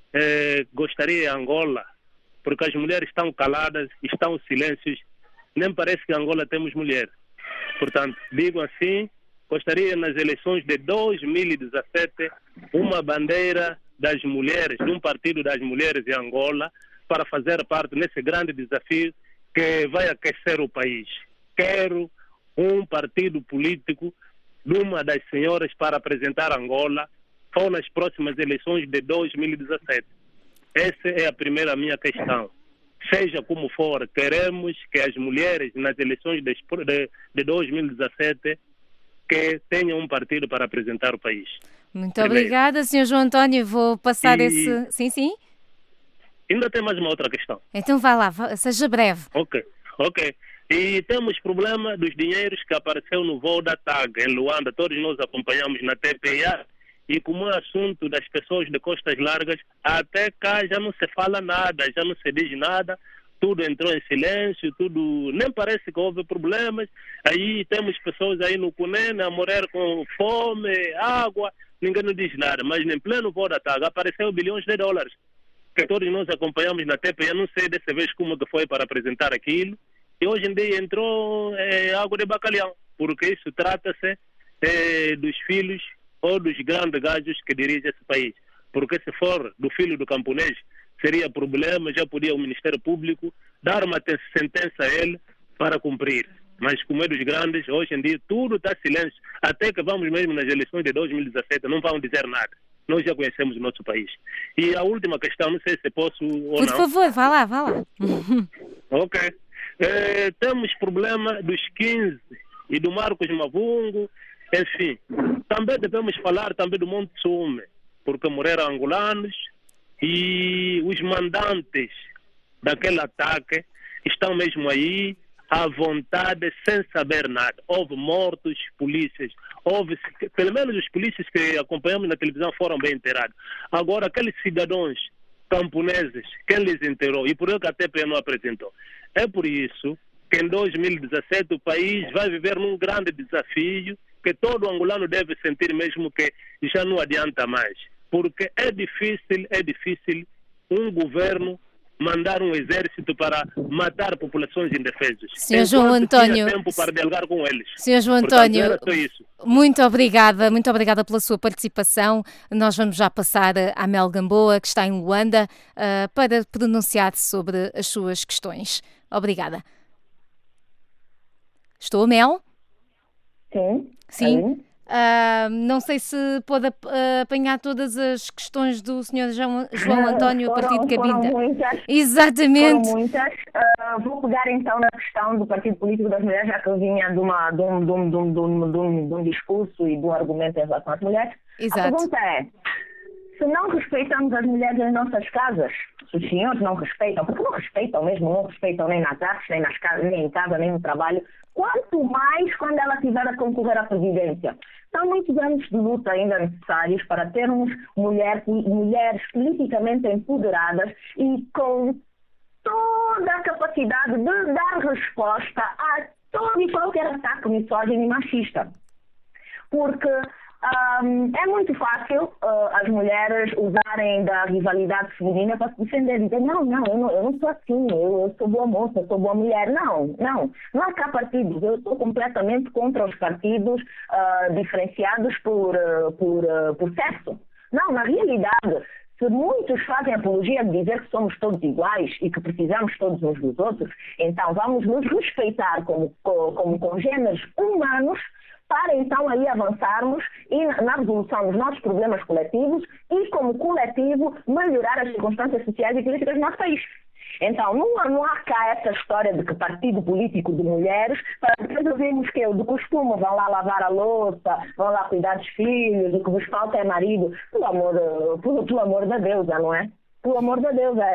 Eh, gostaria em Angola, porque as mulheres estão caladas, estão silêncios, nem parece que em Angola temos mulher. Portanto, digo assim, gostaria nas eleições de dois mil e dezassete uma bandeira das mulheres, de um partido das mulheres em Angola, para fazer parte nesse grande desafio que vai aquecer o país. Quero um partido político de uma das senhoras para apresentar Angola ou nas próximas eleições de dois mil e dezassete. Essa é a primeira minha questão. Seja como for, queremos que as mulheres nas eleições de, de, de dois mil e dezassete que tenham um partido para apresentar o país. Muito Primeiro. obrigada, senhor João António. Vou passar E- esse... Sim, sim? Ainda tem mais uma outra questão. Então vá lá, vá- seja breve. Ok, ok. E temos problema dos dinheiros que apareceu no voo da T A G em Luanda. Todos nós acompanhamos na T P I A. E como é assunto das pessoas de costas largas, até cá já não se fala nada, já não se diz nada. Tudo entrou em silêncio, tudo... Nem parece que houve problemas. Aí temos pessoas aí no Cunene a morrer com fome, água. Ninguém não diz nada. Mas em pleno voo da T A G apareceu bilhões de dólares. Que todos nós acompanhamos na T P I A. Não sei dessa vez como que foi para apresentar aquilo. E hoje em dia entrou é, água de bacalhau, porque isso trata-se é, dos filhos ou dos grandes gajos que dirigem esse país. Porque se for do filho do camponês, seria problema, já podia o Ministério Público dar uma te- sentença a ele para cumprir. Mas como é dos grandes, hoje em dia tudo está silêncio. Até que vamos mesmo nas eleições de dois mil e dezassete, não vão dizer nada. Nós já conhecemos o nosso país. E a última questão, não sei se posso ou Por não. favor, vá lá, vá lá. Ok. Eh, temos problema dos quinze e do Marcos Mavungo, enfim. Também devemos falar também do Monte Sume, porque morreram angolanos e os mandantes daquele ataque estão mesmo aí à vontade, sem saber nada. Houve mortos, polícias, houve, pelo menos os polícias que acompanhamos na televisão foram bem inteirados. Agora, aqueles cidadãos camponeses, quem lhes enterrou? E por isso que a T P não apresentou. É por isso que em dois mil e dezassete o país vai viver num grande desafio que todo angolano deve sentir mesmo que já não adianta mais. Porque é difícil, é difícil um governo mandar um exército para matar populações indefesas. senhor João António, tinha tempo para dialogar com eles. senhor João Portanto, António, era só isso. muito obrigada, muito obrigada pela sua participação. Nós vamos já passar à Mel Gamboa, que está em Luanda, uh, para pronunciar sobre as suas questões. Obrigada. Estou, Mel? Sim. Sim. Uh, não sei se pode ap- uh, apanhar todas as questões do senhor João, João António a partir de Foram Cabinda. muitas. Exatamente. Foram muitas. Ah, vou pegar então na questão do Partido Político das Mulheres, já que eu vinha de, uma, de, um, de, um, de, um, de, um, de, um, de um discurso e de um argumento em relação às mulheres. Exato. A pergunta é, se não respeitamos as mulheres em nossas casas, se os senhores não respeitam, porque não respeitam mesmo, não respeitam nem nas artes, nem, nas casas, nem em casa, nem no trabalho, quanto mais quando ela estiver a concorrer à presidência. São muitos anos de luta ainda necessários para termos mulher, mulheres politicamente empoderadas e com toda a capacidade de dar resposta a todo e qualquer ataque misógino e machista. Porque um, é muito fácil uh, as mulheres usarem da rivalidade feminina para se defender e dizer não, não, eu não, eu não sou assim, eu, eu sou boa moça, eu sou boa mulher. Não, não. Não há cá partidos. Eu estou completamente contra os partidos uh, diferenciados por, uh, por, uh, por sexo. Não, na realidade, se muitos fazem apologia de dizer que somos todos iguais e que precisamos todos uns dos outros, então vamos nos respeitar como, como congêneres humanos para então aí avançarmos e na resolução dos nossos problemas coletivos e como coletivo melhorar as circunstâncias sociais e políticas do nosso país. Então, não, não há cá essa história de que partido político de mulheres, para depois ouvirmos que de costume vão lá lavar a louça, vão lá cuidar dos filhos, o que vos falta é marido. Pelo amor, pelo, pelo amor da deusa, não é? Pelo amor de Deus, há, há que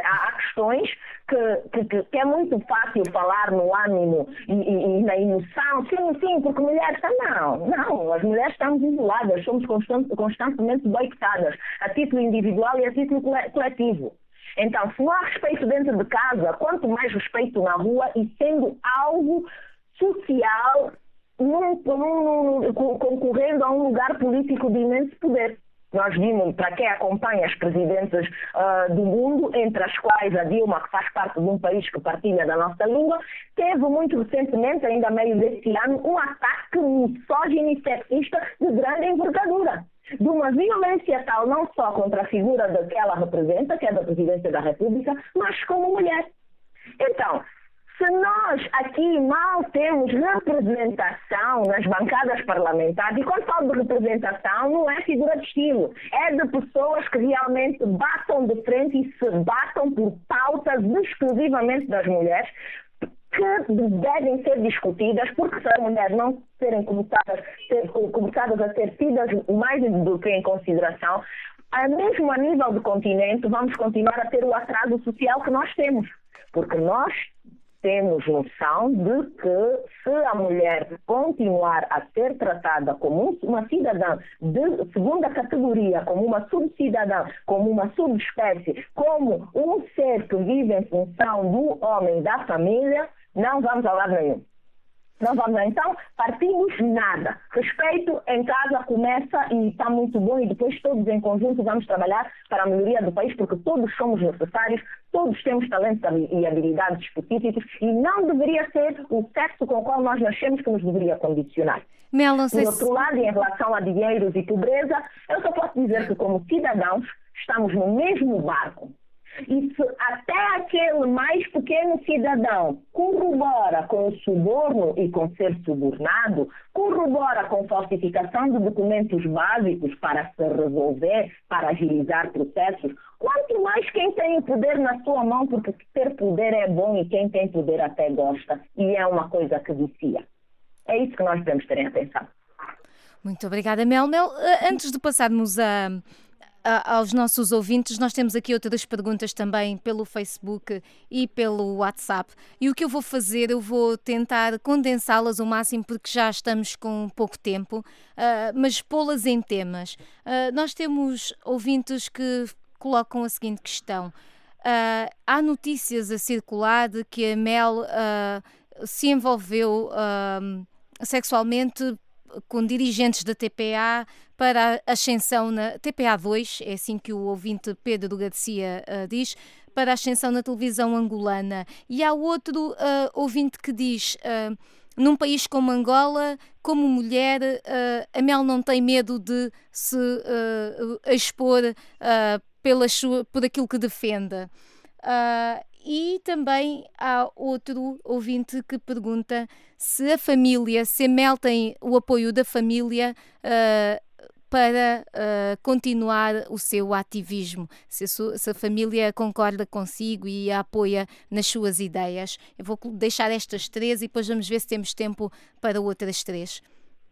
questões que, que, que é muito fácil falar no ânimo e, e, e na emoção. Sim, sim, porque mulheres estão... Não, não, as mulheres estamos isoladas, somos constant, constantemente boicotadas, a título individual e a título coletivo. Então, se não há respeito dentro de casa, quanto mais respeito na rua e sendo algo social, num, num, concorrendo a um lugar político de imenso poder. Nós vimos, para quem acompanha as presidentes uh, do mundo, entre as quais a Dilma, que faz parte de um país que partilha da nossa língua, teve muito recentemente, ainda meio deste ano, um ataque misógino e sexista de grande envergadura. De uma violência tal, não só contra a figura da que ela representa, que é da Presidência da República, mas como mulher. Então, se nós aqui mal temos representação nas bancadas parlamentares, e quando falo de representação, não é figura de estilo, é de pessoas que realmente batam de frente e se batam por pautas exclusivamente das mulheres, que devem ser discutidas, porque se as mulheres não serem começadas, ser, começadas a ser tidas mais do que em consideração, mesmo a nível do continente, vamos continuar a ter o atraso social que nós temos. Porque nós temos noção de que se a mulher continuar a ser tratada como uma cidadã de segunda categoria, como uma subcidadã, como uma subespécie, como um ser que vive em função do homem da família, não vamos a lado nenhum. Não vamos, então, partimos nada. Respeito em casa começa e está muito bom, e depois todos em conjunto vamos trabalhar para a melhoria do país, porque todos somos necessários, todos temos talentos e habilidades específicos, e não deveria ser o sexo com o qual nós nascemos que nos deveria condicionar. Mel, não sei Por outro se... lado, em relação a dinheiros e pobreza, eu só posso dizer que como cidadãos estamos no mesmo barco. E se até aquele mais pequeno cidadão corrobora com o suborno e com ser subornado, corrobora com falsificação de documentos básicos para se resolver, para agilizar processos, quanto mais quem tem o poder na sua mão, porque ter poder é bom e quem tem poder até gosta, e é uma coisa que vicia. É isso que nós devemos ter em atenção. Muito obrigada, Mel. Mel, antes de passarmos a... aos nossos ouvintes, nós temos aqui outras perguntas também pelo Facebook e pelo WhatsApp, e o que eu vou fazer, eu vou tentar condensá-las ao máximo, porque já estamos com pouco tempo, uh, mas pô-las em temas. Uh, nós temos ouvintes que colocam a seguinte questão: uh, há notícias a circular de que a Mel uh, se envolveu uh, sexualmente com dirigentes da T P A para a ascensão na T P A dois, é assim que o ouvinte Pedro Garcia uh, diz, para a ascensão na televisão angolana. E há outro uh, ouvinte que diz, uh, num país como Angola, como mulher, uh, a Mel não tem medo de se uh, expor uh, pela sua, por aquilo que defende. Uh, E também há outro ouvinte que pergunta se a família, se a Mel tem o apoio da família uh, para uh, continuar o seu ativismo, se a, sua, se a família concorda consigo e a apoia nas suas ideias. Eu vou deixar estas três e depois vamos ver se temos tempo para outras três.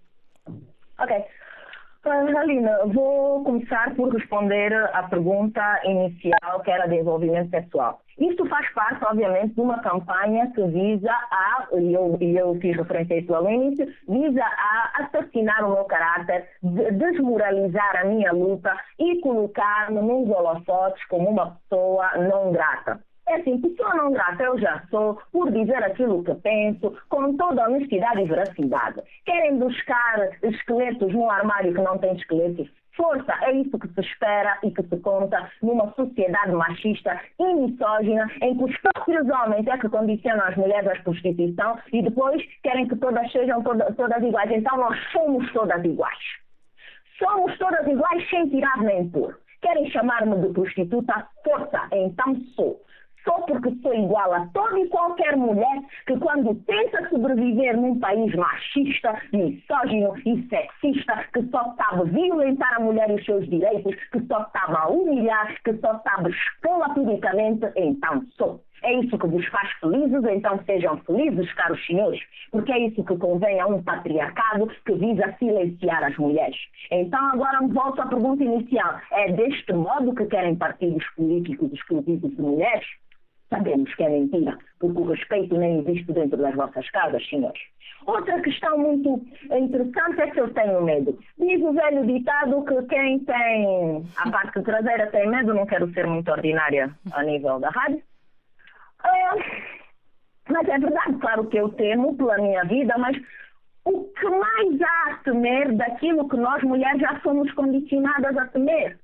Ok. Alina, vou começar por responder à pergunta inicial, que era de desenvolvimento sexual. Isto faz parte, obviamente, de uma campanha que visa a, e eu, eu fiz referência a isso ao início, visa a assassinar o meu caráter, de, desmoralizar a minha luta e colocar-me nos holofotes como uma pessoa não grata. É assim, pessoa não grata eu já sou, por dizer aquilo que penso, com toda a honestidade e veracidade. Querem buscar esqueletos no armário que não tem esqueletos? Força, é isso que se espera e que se conta numa sociedade machista e misógina, em que os próprios homens é que condicionam as mulheres à prostituição e depois querem que todas sejam todas, todas iguais. Então nós somos todas iguais. Somos todas iguais sem tirar nem pôr. Querem chamar-me de prostituta? Força, então sou. Só porque sou igual a toda e qualquer mulher que, quando tenta sobreviver num país machista, misógino e sexista, que só sabe violentar a mulher e os seus direitos, que só sabe a humilhar, que só sabe expô-la publicamente, então sou. É isso que vos faz felizes, então sejam felizes, caros senhores, porque é isso que convém a um patriarcado que visa silenciar as mulheres. Então agora me volto à pergunta inicial. É deste modo que querem partidos políticos exclusivos de mulheres? Sabemos que é mentira, porque o respeito nem existe dentro das vossas casas, senhores. Outra questão muito interessante é que eu tenho medo. Diz o velho ditado que quem tem a parte traseira tem medo, não quero ser muito ordinária a nível da rádio. É, mas é verdade, claro que eu temo pela minha vida, mas o que mais há a temer daquilo que nós mulheres já somos condicionadas a temer?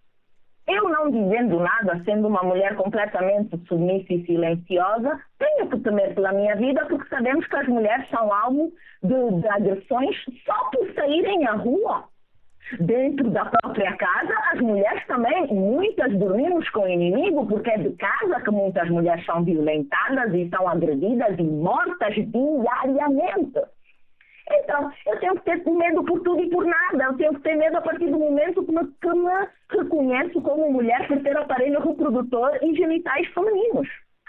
Eu não dizendo nada, sendo uma mulher completamente submissa e silenciosa, tenho que temer pela minha vida, porque sabemos que as mulheres são alvo de, de agressões só por saírem à rua. Dentro da própria casa, as mulheres também, muitas dormimos com o inimigo, porque é de casa que muitas mulheres são violentadas e são agredidas e mortas diariamente. Então, eu tenho que ter medo por tudo e por nada. Eu tenho que ter medo a partir do momento que me, que me reconheço como mulher por ter aparelho reprodutor e genitais femininos.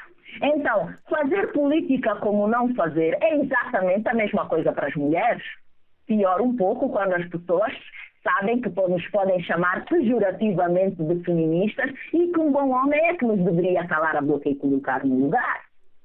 Então, fazer política como não fazer é exatamente a mesma coisa para as mulheres. Pior um pouco quando as pessoas sabem que nos podem chamar pejorativamente de feministas e que um bom homem é que nos deveria calar a boca e colocar no lugar.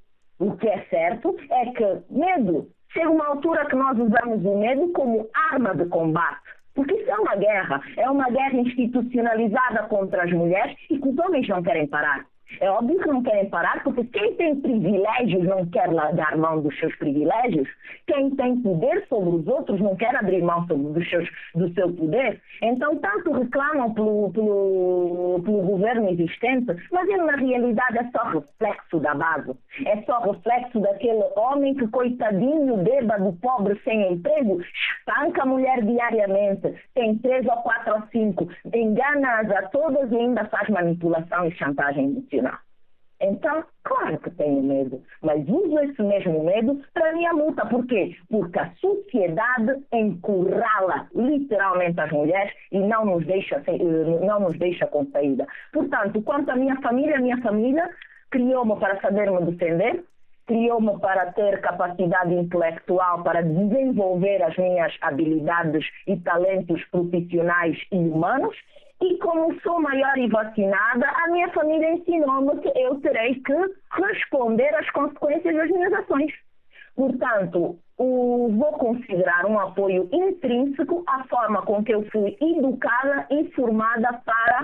O que é certo é que medo chega uma altura que nós usamos o medo como arma de combate. Porque isso é uma guerra. É uma guerra institucionalizada contra as mulheres e que os homens não querem parar. É óbvio que não querem parar, porque quem tem privilégios não quer largar mão dos seus privilégios. Quem tem poder sobre os outros não quer abrir mão sobre dos seus, do seu poder. Então, tanto reclamam pelo, pelo, pelo governo existente, mas ele, na realidade, é só reflexo da base. É só reflexo daquele homem que, coitadinho, bêbado, pobre, sem emprego, espanca a mulher diariamente, tem três ou quatro ou cinco, engana-as a todas e ainda faz manipulação e chantagem emocional. Então, claro que tenho medo, mas uso esse mesmo medo para a minha multa. Por quê? Porque a sociedade encurrala literalmente as mulheres e não nos deixa, não nos deixa com saída. Portanto, quanto à minha família, a minha família criou-me para saber me defender, criou-me para ter capacidade intelectual para desenvolver as minhas habilidades e talentos profissionais e humanos. E como sou maior e vacinada, a minha família ensinou-me que eu terei que responder às consequências das minhas ações. Portanto, o, vou considerar um apoio intrínseco à forma com que eu fui educada e formada para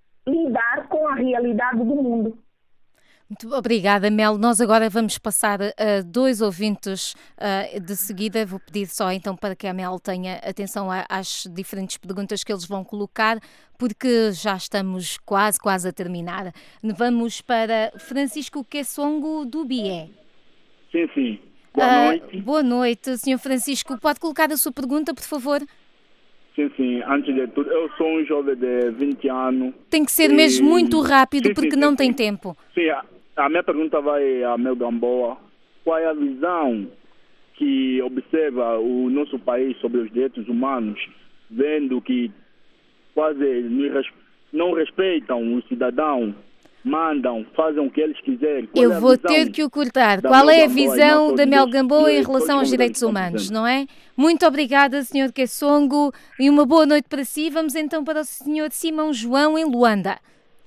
lidar com a realidade do mundo. Muito obrigada, Mel. Nós agora vamos passar a dois ouvintes uh, de seguida. Vou pedir só então para que a Mel tenha atenção a, às diferentes perguntas que eles vão colocar, porque já estamos quase, quase a terminar. Vamos para Francisco Quessongo do Bié. Sim, sim. Boa noite. Uh, boa noite, senhor Francisco. Pode colocar a sua pergunta, por favor? Sim, sim. Antes de tudo, eu sou um jovem de vinte anos. Tem que ser e... mesmo muito rápido, sim, porque sim, não sim, tem sim. tempo. Sim, a... A minha pergunta vai a Mel Gamboa. Qual é a visão que observa o nosso país sobre os direitos humanos, vendo que quase não respeitam o cidadão, mandam, fazem o que eles quiserem? Qual Eu é vou ter que o cortar. Qual é a visão da Mel Gamboa em relação aos direitos humanos, não é? Muito obrigada, senhor Quessongo, e uma boa noite para si. Vamos então para o senhor Simão João, em Luanda.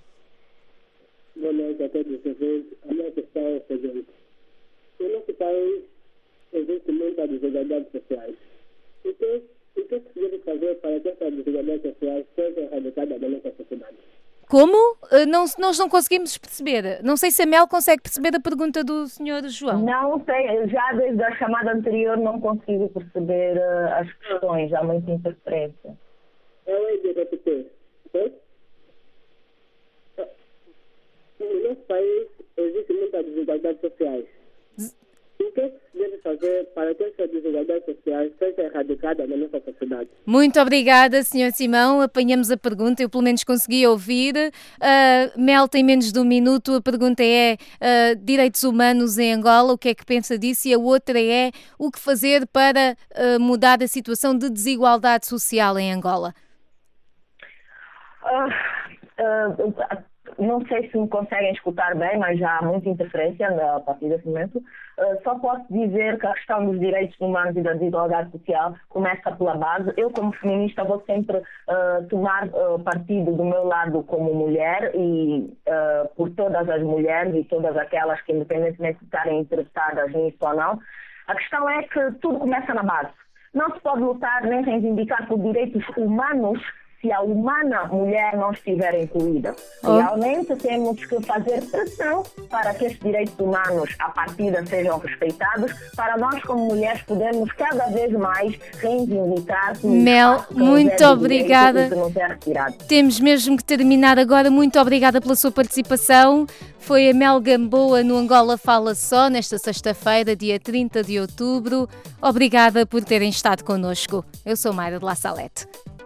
Boa noite a todos vocês. A minha questão é a seguinte. No nosso país existe muita desigualdade social. O que, o que se deve fazer para que essa desigualdade social seja erradicada da nossa sociedade? Como? Não, nós não conseguimos perceber. Não sei se a Mel consegue perceber a pergunta do senhor João. Não sei. Já desde a chamada anterior não consigo perceber uh, as questões. Há muita interferência. Eu hei de repetir. Ok? No nosso país existe muita desigualdade social. O que se deve fazer para que essa desigualdade social seja erradicada na nossa sociedade? Muito obrigada, senhor Simão. Apanhamos a pergunta, eu pelo menos consegui ouvir. Uh, Mel tem menos de um minuto. A pergunta é uh, direitos humanos em Angola, o que é que pensa disso? E a outra é o que fazer para uh, mudar a situação de desigualdade social em Angola? Uh, uh, não sei se me conseguem escutar bem, mas já há muita interferência a partir desse momento. Uh, só posso dizer que a questão dos direitos humanos e da desigualdade social começa pela base. Eu, como feminista, vou sempre uh, tomar uh, partido do meu lado como mulher e uh, por todas as mulheres e todas aquelas que, independentemente de estarem interessadas nisso ou não. A questão é que tudo começa na base. Não se pode lutar nem reivindicar por direitos humanos se a humana mulher não estiver incluída. Oh. Realmente temos que fazer pressão para que estes direitos humanos, à partida, sejam respeitados, para nós, como mulheres, podermos cada vez mais reivindicar que Mel, muito obrigada. Que nos é retirado. Temos mesmo que terminar agora. Muito obrigada pela sua participação. Foi a Mel Gamboa no Angola Fala Só, nesta sexta-feira, dia trinta de outubro. Obrigada por terem estado connosco. Eu sou Mayra de La Salette.